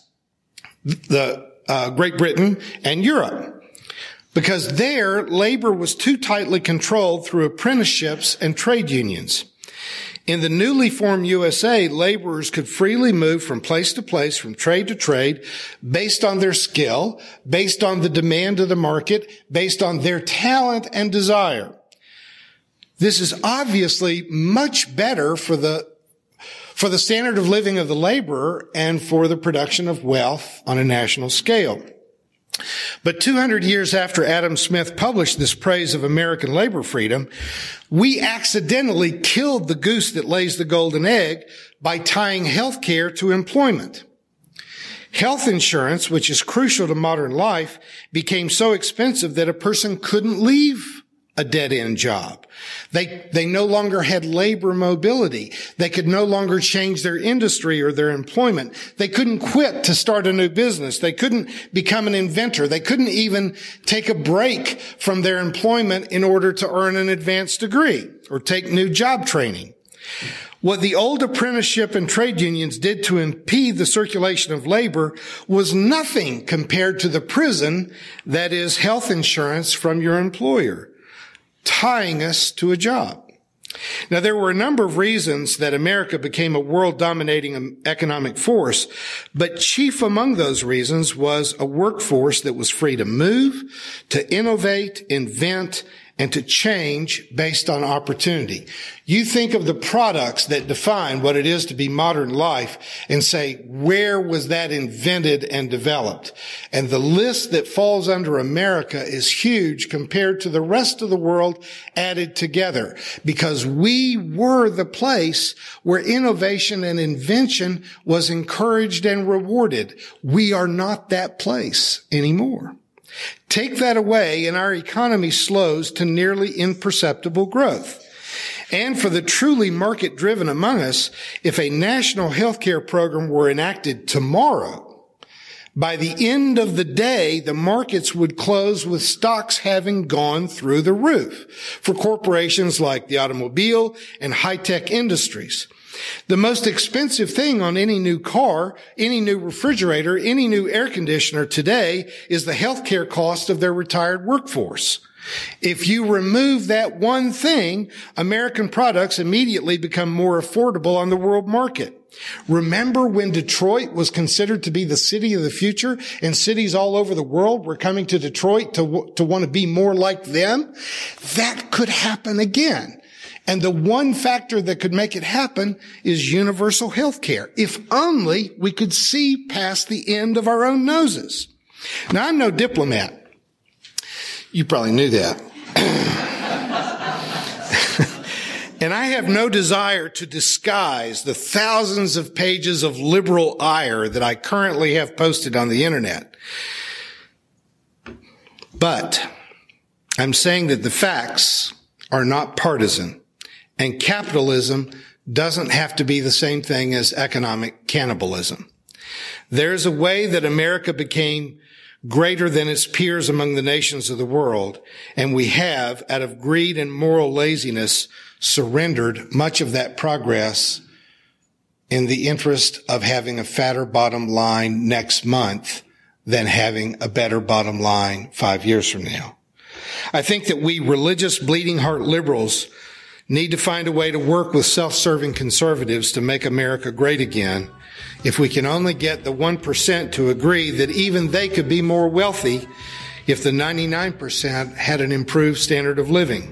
the uh, Great Britain and Europe. Because there, labor was too tightly controlled through apprenticeships and trade unions. In the newly formed U S A, laborers could freely move from place to place, from trade to trade, based on their skill, based on the demand of the market, based on their talent and desire. This is obviously much better for the, for the standard of living of the laborer and for the production of wealth on a national scale. But two hundred years after Adam Smith published this praise of American labor freedom, we accidentally killed the goose that lays the golden egg by tying health care to employment. Health insurance, which is crucial to modern life, became so expensive that a person couldn't leave a dead-end job. They, they no longer had labor mobility. They could no longer change their industry or their employment. They couldn't quit to start a new business. They couldn't become an inventor. They couldn't even take a break from their employment in order to earn an advanced degree or take new job training. What the old apprenticeship and trade unions did to impede the circulation of labor was nothing compared to the prison that is health insurance from your employer, tying us to a job. Now, there were a number of reasons that America became a world-dominating economic force, but chief among those reasons was a workforce that was free to move, to innovate, invent, and to change based on opportunity. You think of the products that define what it is to be modern life and say, where was that invented and developed? And the list that falls under America is huge compared to the rest of the world added together, because we were the place where innovation and invention was encouraged and rewarded. We are not that place anymore. Take that away and our economy slows to nearly imperceptible growth. And for the truly market-driven among us, if a national health care program were enacted tomorrow, by the end of the day, the markets would close with stocks having gone through the roof for corporations like the automobile and high-tech industries. The most expensive thing on any new car, any new refrigerator, any new air conditioner today is the healthcare cost of their retired workforce. If you remove that one thing, American products immediately become more affordable on the world market. Remember when Detroit was considered to be the city of the future and cities all over the world were coming to Detroit to, to want to be more like them? That could happen again. And the one factor that could make it happen is universal health care. If only we could see past the end of our own noses. Now, I'm no diplomat. You probably knew that. And I have no desire to disguise the thousands of pages of liberal ire that I currently have posted on the internet. But I'm saying that the facts are not partisan. And capitalism doesn't have to be the same thing as economic cannibalism. There's a way that America became greater than its peers among the nations of the world, and we have, out of greed and moral laziness, surrendered much of that progress in the interest of having a fatter bottom line next month than having a better bottom line five years from now. I think that we religious bleeding heart liberals need to find a way to work with self-serving conservatives to make America great again. If we can only get the one percent to agree that even they could be more wealthy if the ninety-nine percent had an improved standard of living.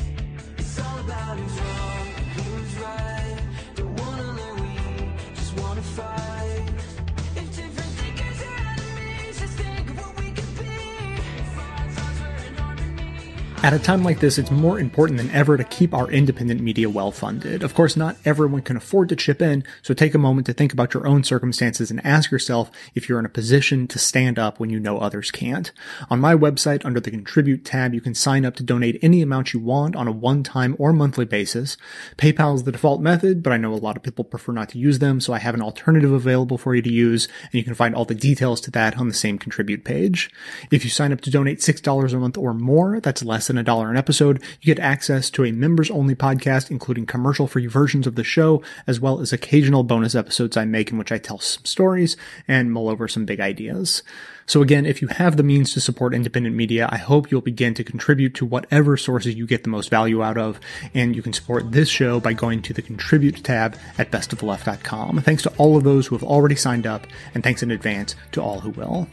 At a time like this, it's more important than ever to keep our independent media well-funded. Of course, not everyone can afford to chip in, so take a moment to think about your own circumstances and ask yourself if you're in a position to stand up when you know others can't. On my website, under the Contribute tab, you can sign up to donate any amount you want on a one-time or monthly basis. PayPal is the default method, but I know a lot of people prefer not to use them, so I have an alternative available for you to use, and you can find all the details to that on the same Contribute page. If you sign up to donate six dollars a month or more, that's less than a dollar an episode, you get access to a members-only podcast, including commercial-free versions of the show, as well as occasional bonus episodes I make in which I tell some stories and mull over some big ideas. So again, if you have the means to support independent media, I hope you'll begin to contribute to whatever sources you get the most value out of, and you can support this show by going to the Contribute tab at best of the left dot com. Thanks to all of those who have already signed up, and thanks in advance to all who will.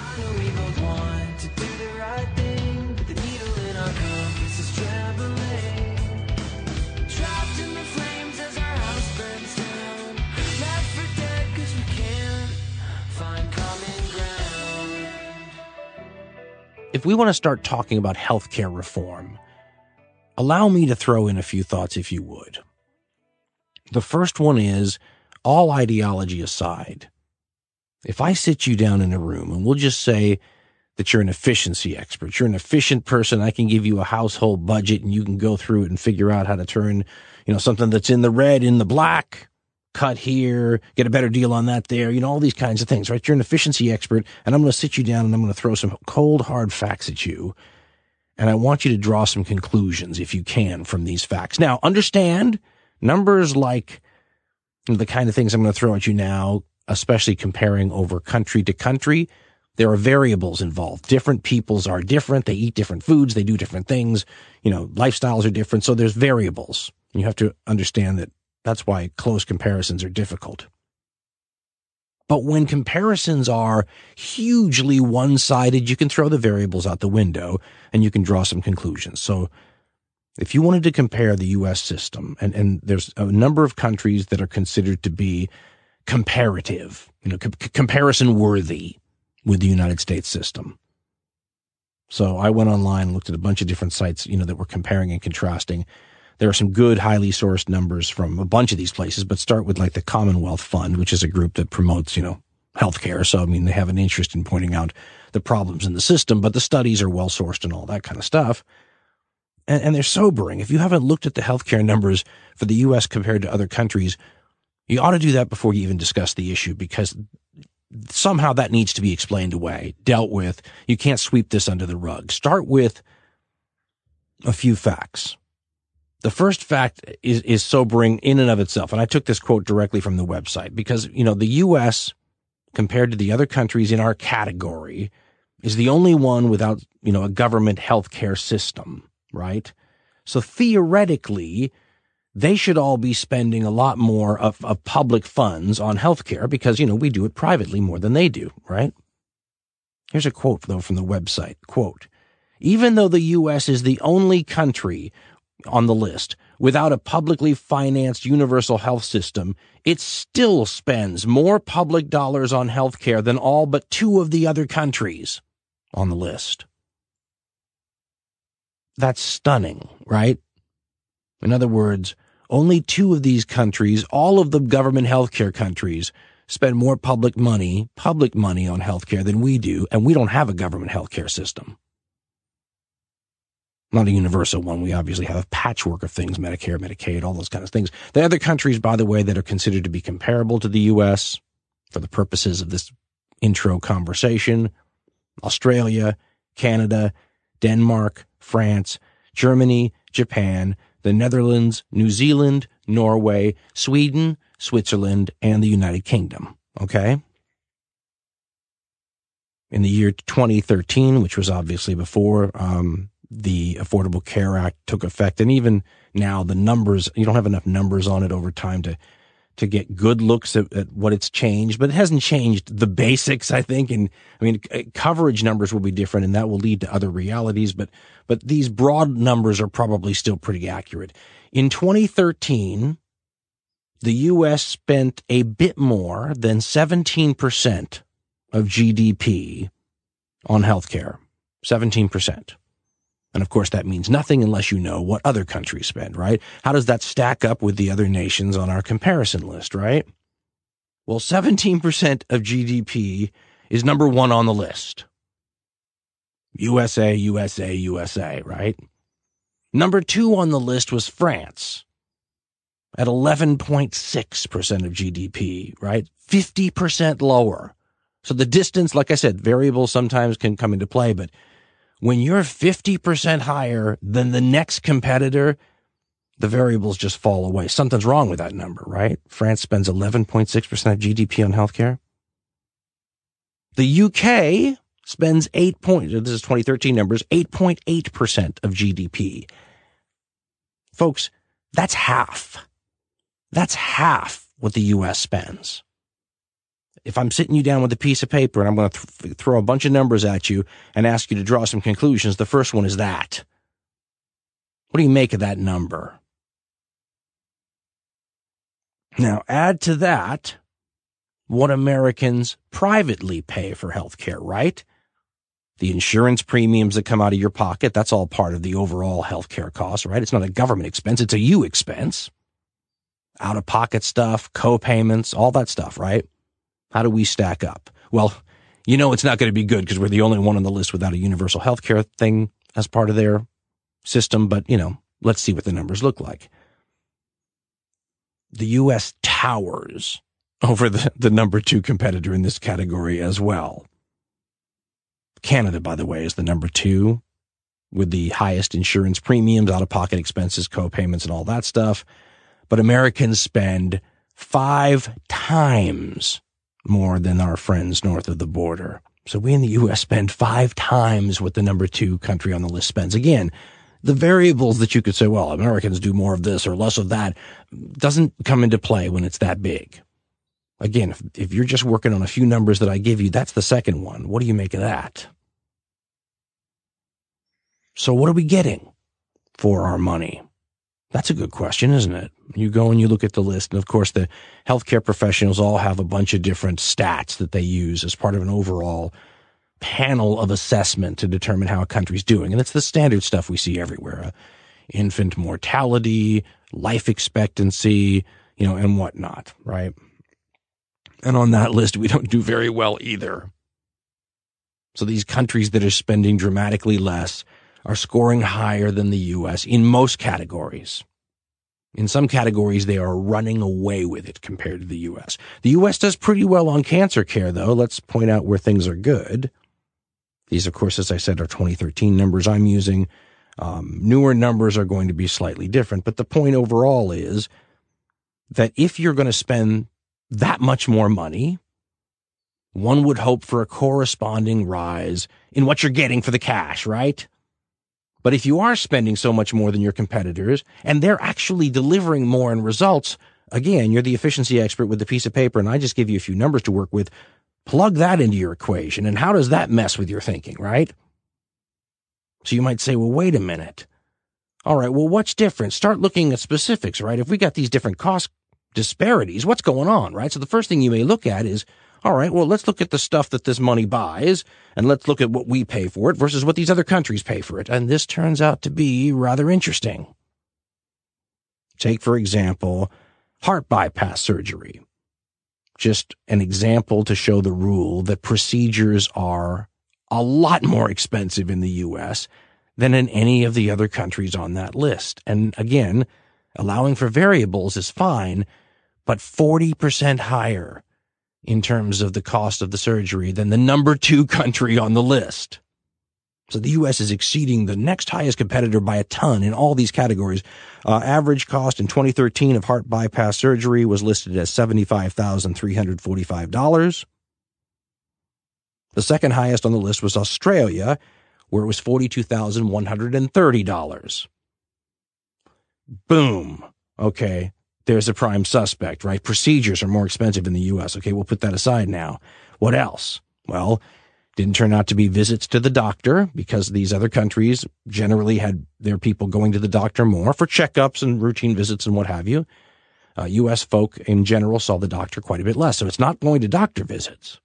If we want to start talking about healthcare reform, allow me to throw in a few thoughts, if you would. The first one is, all ideology aside, if I sit you down in a room and we'll just say that you're an efficiency expert, you're an efficient person, I can give you a household budget and you can go through it and figure out how to turn, you know, something that's in the red in the black, cut here, get a better deal on that there, you know, all these kinds of things, right? You're an efficiency expert, and I'm going to sit you down and I'm going to throw some cold, hard facts at you, and I want you to draw some conclusions, if you can, from these facts. Now, understand, Numbers like the kind of things I'm going to throw at you now, especially comparing over country to country, there are variables involved. Different peoples are different. They eat different foods. They do different things. You know, lifestyles are different. So there's variables. You have to understand that that's why close comparisons are difficult. But when comparisons are hugely one-sided, you can throw the variables out the window and you can draw some conclusions. So if you wanted to compare the U S system, and, and there's a number of countries that are considered to be comparative, you know, com- comparison worthy with the United States system. So I went online and looked at a bunch of different sites, you know, that were comparing and contrasting. There are some good, highly sourced numbers from a bunch of these places, but start with like the Commonwealth Fund, which is a group that promotes, you know, healthcare. So, I mean, they have an interest in pointing out the problems in the system, but the studies are well sourced and all that kind of stuff. And, and they're sobering. If you haven't looked at the healthcare numbers for the U S compared to other countries, you ought to do that before you even discuss the issue, because somehow that needs to be explained away, dealt with. You can't sweep this under the rug. Start with a few facts. The first fact is, is sobering in and of itself. And I took this quote directly from the website because, you know, the U S compared to the other countries in our category is the only one without, you know, a government healthcare system, right? So theoretically, they should all be spending a lot more of, of public funds on healthcare because, you know, we do it privately more than they do, right? Here's a quote, though, from the website. Quote, even though the U S is the only country on the list without a publicly financed universal health system, it still spends more public dollars on healthcare than all but two of the other countries on the list. That's stunning, right? In other words, only two of these countries, all of the government healthcare countries, spend more public money, public money on healthcare than we do, and we don't have a government healthcare system. Not a universal one. We obviously have a patchwork of things, Medicare, Medicaid, all those kinds of things. The other countries, by the way, that are considered to be comparable to the U S for the purposes of this intro conversation, Australia, Canada, Denmark, France, Germany, Japan, the Netherlands, New Zealand, Norway, Sweden, Switzerland, and the United Kingdom. Okay? In the year twenty thirteen, which was obviously before um, the Affordable Care Act took effect, and even now the numbers, you don't have enough numbers on it over time to to get good looks at, at what it's changed, but it hasn't changed the basics, I think. And I mean, coverage numbers will be different and that will lead to other realities, but, but these broad numbers are probably still pretty accurate. In twenty thirteen, the U S spent a bit more than seventeen percent of G D P on healthcare. seventeen percent. And of course, that means nothing unless you know what other countries spend, right? How does that stack up with the other nations on our comparison list, right? Well, seventeen percent of G D P is number one on the list. U S A, U S A, U S A, right? Number two on the list was France at eleven point six percent of G D P, right? fifty percent lower. So the distance, like I said, variables sometimes can come into play, but when you're fifty percent higher than the next competitor, the variables just fall away. Something's wrong with that number, right? France spends eleven point six percent of G D P on healthcare. The U K spends eight point, this is twenty thirteen numbers, eight point eight percent of G D P. Folks, that's half. That's half what the U S spends. If I'm sitting you down with a piece of paper and I'm going to th- throw a bunch of numbers at you and ask you to draw some conclusions, the first one is that. What do you make of that number? Now, add to that what Americans privately pay for health care, right? The insurance premiums that come out of your pocket, that's all part of the overall health care cost, right? It's not a government expense, it's a you expense. Out-of-pocket stuff, co-payments, all that stuff, right? How do we stack up? Well, you know it's not going to be good because we're the only one on the list without a universal health care thing as part of their system. But, you know, let's see what the numbers look like. The U S towers over the, the number two competitor in this category as well. Canada, by the way, is the number two with the highest insurance premiums, out-of-pocket expenses, co-payments, and all that stuff. but Americans spend five times more than our friends north of the border. So we in the U S spend five times what the number two country on the list spends. Again, the variables that you could say, well, Americans do more of this or less of that, doesn't come into play when it's that big. Again, if, if you're just working on a few numbers that I give you, that's the second one. What do you make of that? So what are we getting for our money? That's a good question, isn't it? You go and you look at the list, and of course the healthcare professionals all have a bunch of different stats that they use as part of an overall panel of assessment to determine how a country's doing. And it's the standard stuff we see everywhere. Uh, infant mortality, life expectancy, you know, and whatnot, right? And on that list, we don't do very well either. So these countries that are spending dramatically less are scoring higher than the U S in most categories. In some categories, they are running away with it compared to the U S. The U S does pretty well on cancer care, though. Let's point out where things are good. These, of course, as I said, are twenty thirteen numbers I'm using. Um, newer numbers are going to be slightly different. But the point overall is that if you're going to spend that much more money, one would hope for a corresponding rise in what you're getting for the cash, right? But if you are spending so much more than your competitors, and they're actually delivering more in results, again, you're the efficiency expert with a piece of paper, and I just give you a few numbers to work with. Plug that into your equation, and how does that mess with your thinking, right? So you might say, well, wait a minute. All right, well, what's different? Start looking at specifics, right? If we got these different cost disparities, what's going on, right? So the first thing you may look at is, all right, well, let's look at the stuff that this money buys, and let's look at what we pay for it versus what these other countries pay for it. And this turns out to be rather interesting. Take, for example, heart bypass surgery. Just an example to show the rule that procedures are a lot more expensive in the U S than in any of the other countries on that list. And again, allowing for variables is fine, but forty percent higher in terms of the cost of the surgery than the number two country on the list. So the U S is exceeding the next highest competitor by a ton in all these categories. Uh, average cost in twenty thirteen of heart bypass surgery was listed as seventy-five thousand three hundred forty-five dollars. The second highest on the list was Australia, where it was forty-two thousand one hundred thirty dollars. Boom. Okay. There's a prime suspect, right? Procedures are more expensive in the U S. Okay, we'll put that aside now. What else? Well, didn't turn out to be visits to the doctor because these other countries generally had their people going to the doctor more for checkups and routine visits and what have you. Uh, U S folk in general saw the doctor quite a bit less. So it's not going to doctor visits.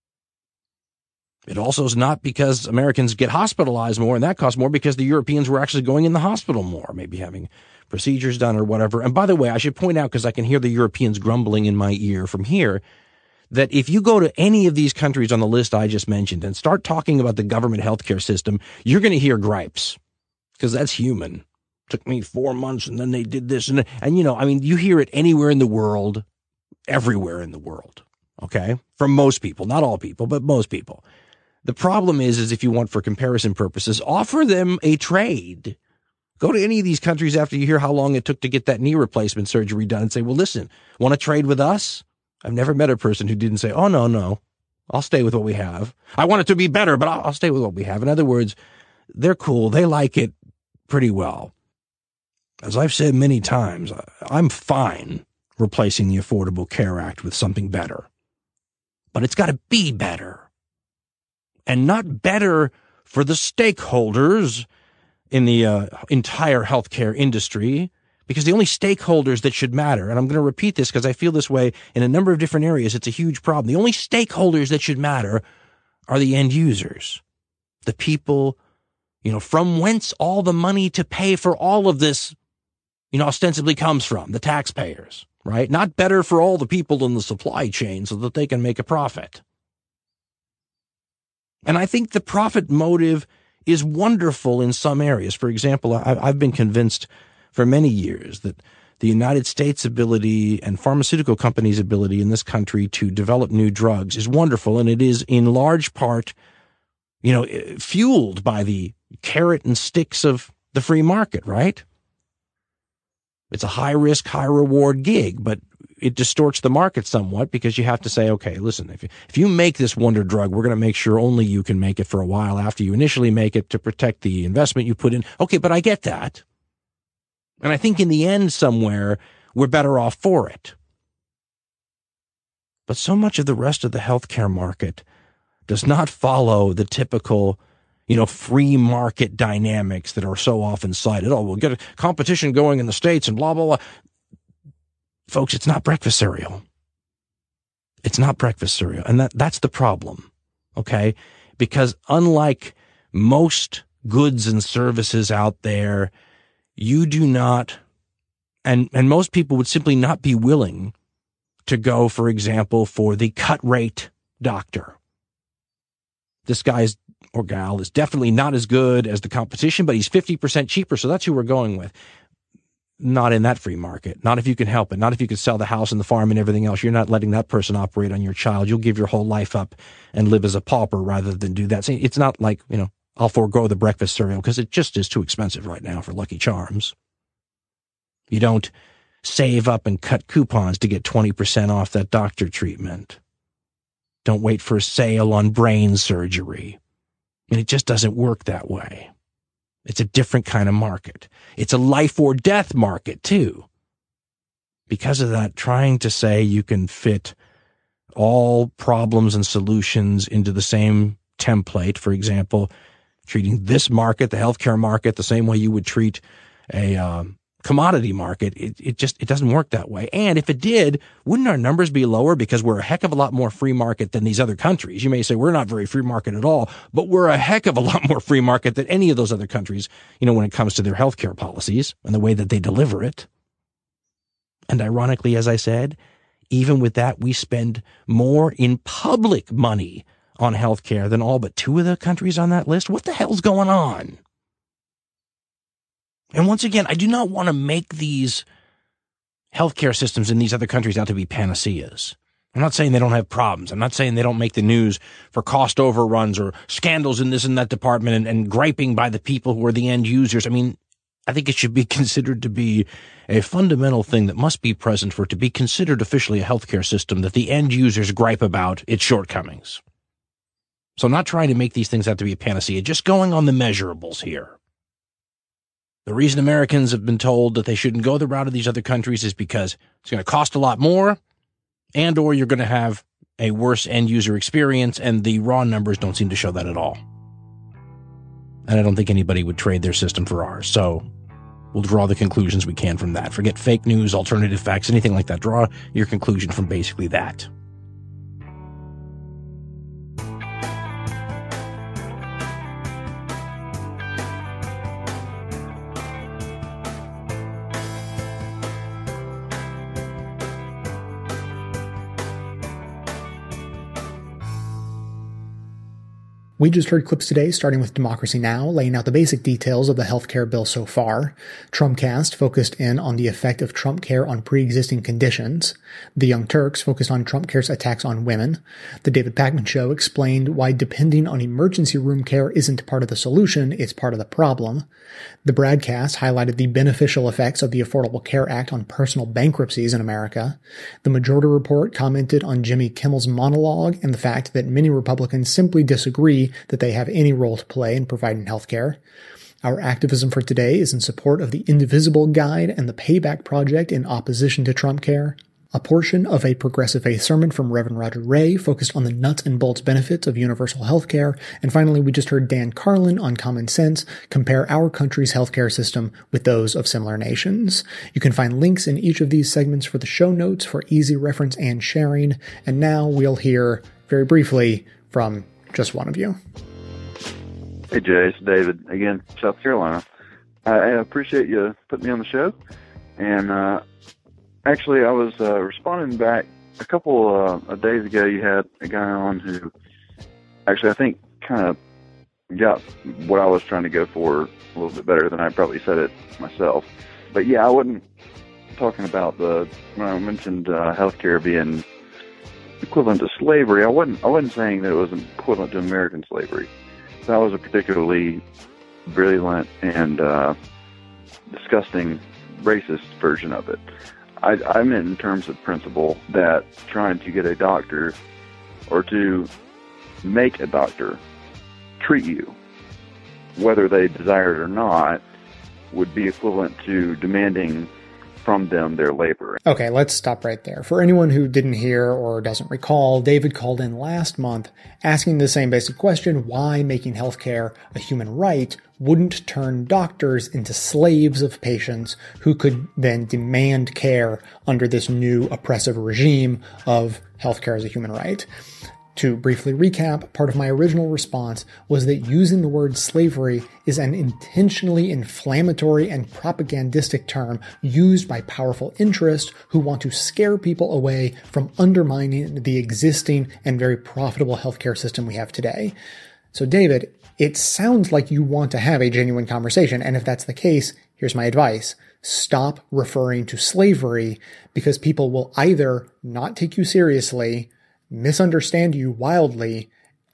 It also is not because Americans get hospitalized more and that costs more, because the Europeans were actually going in the hospital more, maybe having procedures done or whatever. And by the way, I should point out, because I can hear the Europeans grumbling in my ear from here, that if you go to any of these countries on the list I just mentioned and start talking about the government healthcare system, you're going to hear gripes, because that's human. Took me four months and then they did this. And, and, you know, I mean, you hear it anywhere in the world, everywhere in the world. Okay. From most people, not all people, but most people. The problem is, is if you want, for comparison purposes, offer them a trade. Go to any of these countries after you hear how long it took to get that knee replacement surgery done and say, well, listen, want to trade with us? I've never met a person who didn't say, oh, no, no, I'll stay with what we have. I want it to be better, but I'll, I'll stay with what we have. In other words, they're cool. They like it pretty well. As I've said many times, I'm fine replacing the Affordable Care Act with something better. But it's got to be better. And not better for the stakeholders in the uh, entire healthcare industry, because the only stakeholders that should matter, and I'm going to repeat this because I feel this way in a number of different areas, it's a huge problem. The only stakeholders that should matter are the end users, the people, you know, from whence all the money to pay for all of this, you know, ostensibly comes from, the taxpayers, right? Not better for all the people in the supply chain so that they can make a profit. And I think the profit motive is wonderful in some areas. For example, I've been convinced for many years that the United States' ability and pharmaceutical companies' ability in this country to develop new drugs is wonderful, and it is in large part, you know, fueled by the carrot and sticks of the free market, right? It's a high risk, high reward gig, but it distorts the market somewhat because you have to say, okay, listen, if you, if you make this wonder drug, we're going to make sure only you can make it for a while after you initially make it to protect the investment you put in. Okay, but I get that. And I think in the end somewhere, we're better off for it. But so much of the rest of the healthcare market does not follow the typical, you know, free market dynamics that are so often cited. Oh, we'll get a competition going in the States and blah, blah, blah. Folks, it's not breakfast cereal. It's not breakfast cereal. And that, that's the problem. Okay? Because unlike most goods and services out there, you do not, and, and most people would simply not be willing to go, for example, for the cut rate doctor. This guy's or gal is definitely not as good as the competition, but he's fifty percent cheaper. So that's who we're going with. Not in that free market. Not if you can help it. Not if you can sell the house and the farm and everything else. You're not letting that person operate on your child. You'll give your whole life up and live as a pauper rather than do that. It's not like, you know, I'll forego the breakfast cereal because it just is too expensive right now for Lucky Charms. You don't save up and cut coupons to get twenty percent off that doctor treatment. Don't wait for a sale on brain surgery. And it just doesn't work that way. It's a different kind of market. It's a life or death market, too. Because of that, trying to say you can fit all problems and solutions into the same template, for example, treating this market, the healthcare market, the same way you would treat a um, commodity market, it, it just it doesn't work that way. And if it did, wouldn't our numbers be lower because we're a heck of a lot more free market than these other countries? You may say we're not very free market at all, but we're a heck of a lot more free market than any of those other countries, you know, when it comes to their healthcare policies and the way that they deliver it. And ironically, as I said, even with that, we spend more in public money on healthcare than all but two of the countries on that list. What the hell's going on? And once again, I do not want to make these healthcare systems in these other countries out to be panaceas. I'm not saying they don't have problems. I'm not saying they don't make the news for cost overruns or scandals in this and that department and, and griping by the people who are the end users. I mean, I think it should be considered to be a fundamental thing that must be present for it to be considered officially a healthcare system, that the end users gripe about its shortcomings. So I'm not trying to make these things out to be a panacea, just going on the measurables here. The reason Americans have been told that they shouldn't go the route of these other countries is because it's going to cost a lot more, and or you're going to have a worse end-user experience, and the raw numbers don't seem to show that at all. And I don't think anybody would trade their system for ours, so we'll draw the conclusions we can from that. Forget fake news, alternative facts, anything like that. Draw your conclusion from basically that. We just heard clips today, starting with Democracy Now!, laying out the basic details of the healthcare bill so far. Trumpcast focused in on the effect of Trump care on pre-existing conditions. The Young Turks focused on Trump care's attacks on women. The David Pakman Show explained why depending on emergency room care isn't part of the solution, it's part of the problem. The Bradcast highlighted the beneficial effects of the Affordable Care Act on personal bankruptcies in America. The Majority Report commented on Jimmy Kimmel's monologue and the fact that many Republicans simply disagree that they have any role to play in providing health care. Our activism for today is in support of the Indivisible Guide and the Payback Project in opposition to Trump care. A portion of a Progressive Faith sermon from Reverend Roger Ray focused on the nuts and bolts benefits of universal health care. And finally, we just heard Dan Carlin on Common Sense compare our country's healthcare system with those of similar nations. You can find links in each of these segments for the show notes for easy reference and sharing. And now we'll hear, very briefly, from just one of you. Hey Jay, it's David again, South Carolina. I appreciate you putting me on the show. And uh, actually, I was uh, responding back a couple uh, of days ago. You had a guy on who actually I think kind of got what I was trying to go for a little bit better than I probably said it myself. But yeah, I wasn't talking about the when I mentioned uh, healthcare being equivalent to slavery. I wasn't I wasn't saying that it was equivalent to American slavery. That was a particularly virulent and uh, disgusting racist version of it. I, I meant in terms of principle that trying to get a doctor or to make a doctor treat you, whether they desire it or not, would be equivalent to demanding from them their labor. Okay, let's stop right there. For anyone who didn't hear or doesn't recall, David called in last month asking the same basic question, why making healthcare a human right wouldn't turn doctors into slaves of patients who could then demand care under this new oppressive regime of healthcare as a human right. To briefly recap, part of my original response was that using the word slavery is an intentionally inflammatory and propagandistic term used by powerful interests who want to scare people away from undermining the existing and very profitable healthcare system we have today. So David, it sounds like you want to have a genuine conversation, and if that's the case, here's my advice. Stop referring to slavery, because people will either not take you seriously, misunderstand you wildly,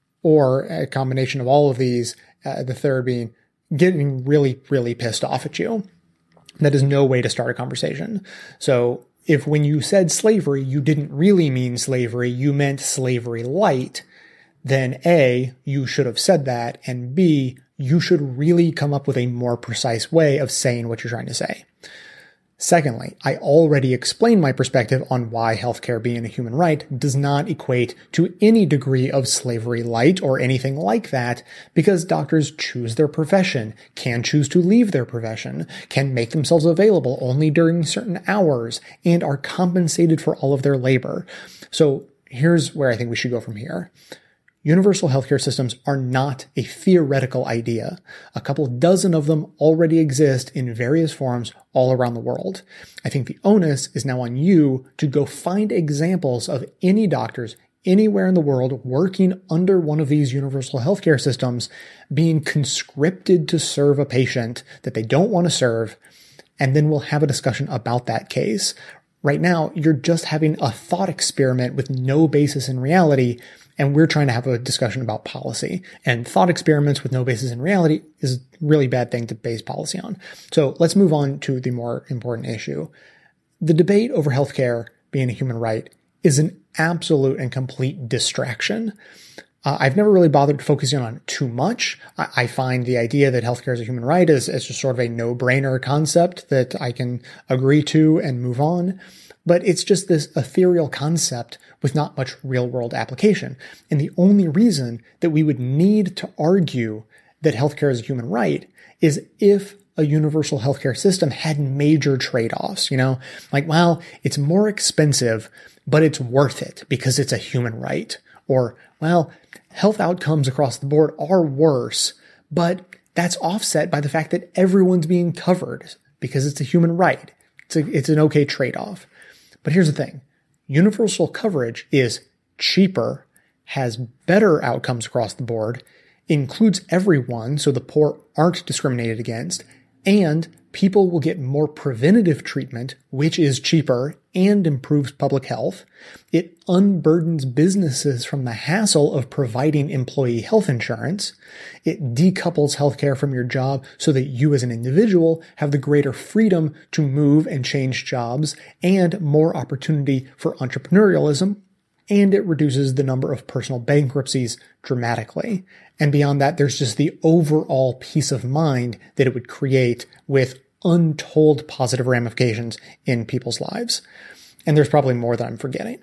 or a combination of all of these, uh, the third being getting really, really pissed off at you. That is no way to start a conversation. So if when you said slavery, you didn't really mean slavery, you meant slavery light, then A, you should have said that, and B, you should really come up with a more precise way of saying what you're trying to say. Secondly, I already explained my perspective on why healthcare being a human right does not equate to any degree of slavery light or anything like that, because doctors choose their profession, can choose to leave their profession, can make themselves available only during certain hours, and are compensated for all of their labor. So here's where I think we should go from here. Universal healthcare systems are not a theoretical idea. A couple dozen of them already exist in various forms all around the world. I think the onus is now on you to go find examples of any doctors anywhere in the world working under one of these universal healthcare systems being conscripted to serve a patient that they don't want to serve, and then we'll have a discussion about that case. Right now, you're just having a thought experiment with no basis in reality, and we're trying to have a discussion about policy. And thought experiments with no basis in reality is a really bad thing to base policy on. So let's move on to the more important issue. The debate over healthcare being a human right is an absolute and complete distraction. Uh, I've never really bothered focusing on it too much. I, I find the idea that healthcare is a human right is, is just sort of a no-brainer concept that I can agree to and move on. But it's just this ethereal concept with not much real-world application. And the only reason that we would need to argue that healthcare is a human right is if a universal healthcare system had major trade-offs, you know? Like, well, it's more expensive, but it's worth it because it's a human right. Or, well, health outcomes across the board are worse, but that's offset by the fact that everyone's being covered because it's a human right. It's a, it's an okay trade-off. But here's the thing. Universal coverage is cheaper, has better outcomes across the board, includes everyone so the poor aren't discriminated against, and people will get more preventative treatment, which is cheaper and improves public health. It unburdens businesses from the hassle of providing employee health insurance. It decouples healthcare from your job so that you as an individual have the greater freedom to move and change jobs and more opportunity for entrepreneurialism. And it reduces the number of personal bankruptcies dramatically. And beyond that, there's just the overall peace of mind that it would create with untold positive ramifications in people's lives. And there's probably more that I'm forgetting.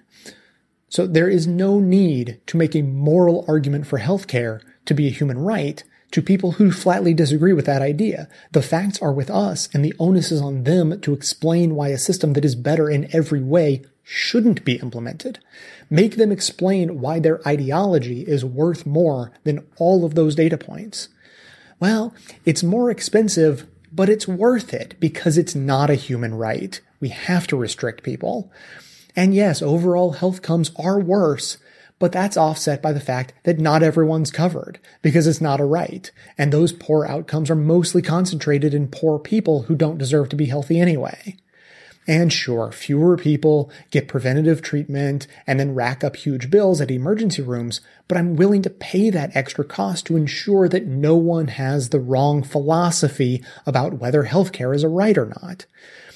So there is no need to make a moral argument for healthcare to be a human right to people who flatly disagree with that idea. The facts are with us, and the onus is on them to explain why a system that is better in every way shouldn't be implemented. Make them explain why their ideology is worth more than all of those data points. Well, it's more expensive, but it's worth it because it's not a human right. We have to restrict people. And yes, overall health outcomes are worse, but that's offset by the fact that not everyone's covered because it's not a right. And those poor outcomes are mostly concentrated in poor people who don't deserve to be healthy anyway. And sure, fewer people get preventative treatment and then rack up huge bills at emergency rooms, but I'm willing to pay that extra cost to ensure that no one has the wrong philosophy about whether healthcare is a right or not.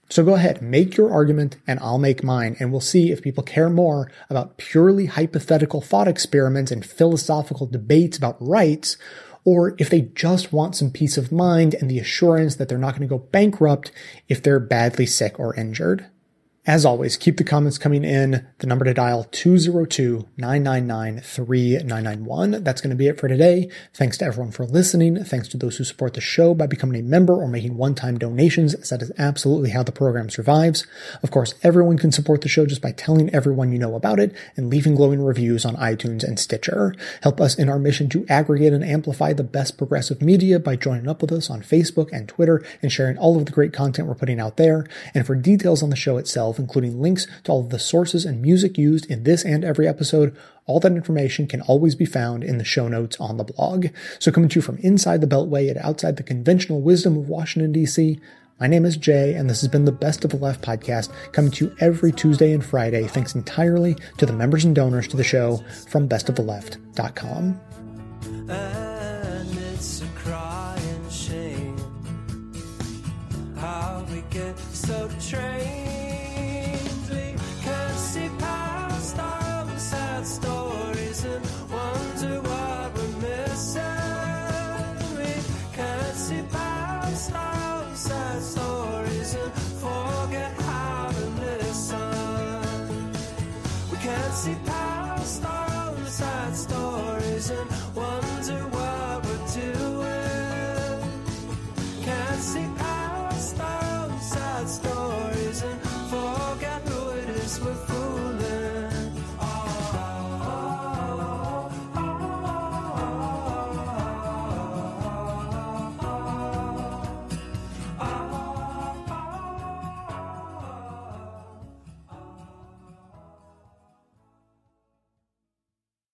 So go ahead, make your argument, and I'll make mine, and we'll see if people care more about purely hypothetical thought experiments and philosophical debates about rights, or if they just want some peace of mind and the assurance that they're not going to go bankrupt if they're badly sick or injured. As always, keep the comments coming in. The number to dial, two oh two, nine nine nine, three nine nine one. That's going to be it for today. Thanks to everyone for listening. Thanks to those who support the show by becoming a member or making one-time donations, as that is absolutely how the program survives. Of course, everyone can support the show just by telling everyone you know about it and leaving glowing reviews on iTunes and Stitcher. Help us in our mission to aggregate and amplify the best progressive media by joining up with us on Facebook and Twitter and sharing all of the great content we're putting out there. And for details on the show itself, including links to all of the sources and music used in this and every episode, all that information can always be found in the show notes on the blog. So coming to you from inside the Beltway and outside the conventional wisdom of Washington, D C, my name is Jay, and this has been the Best of the Left podcast, coming to you every Tuesday and Friday, thanks entirely to the members and donors to the show from best of the left dot com. And it's a crying shame how we get so trained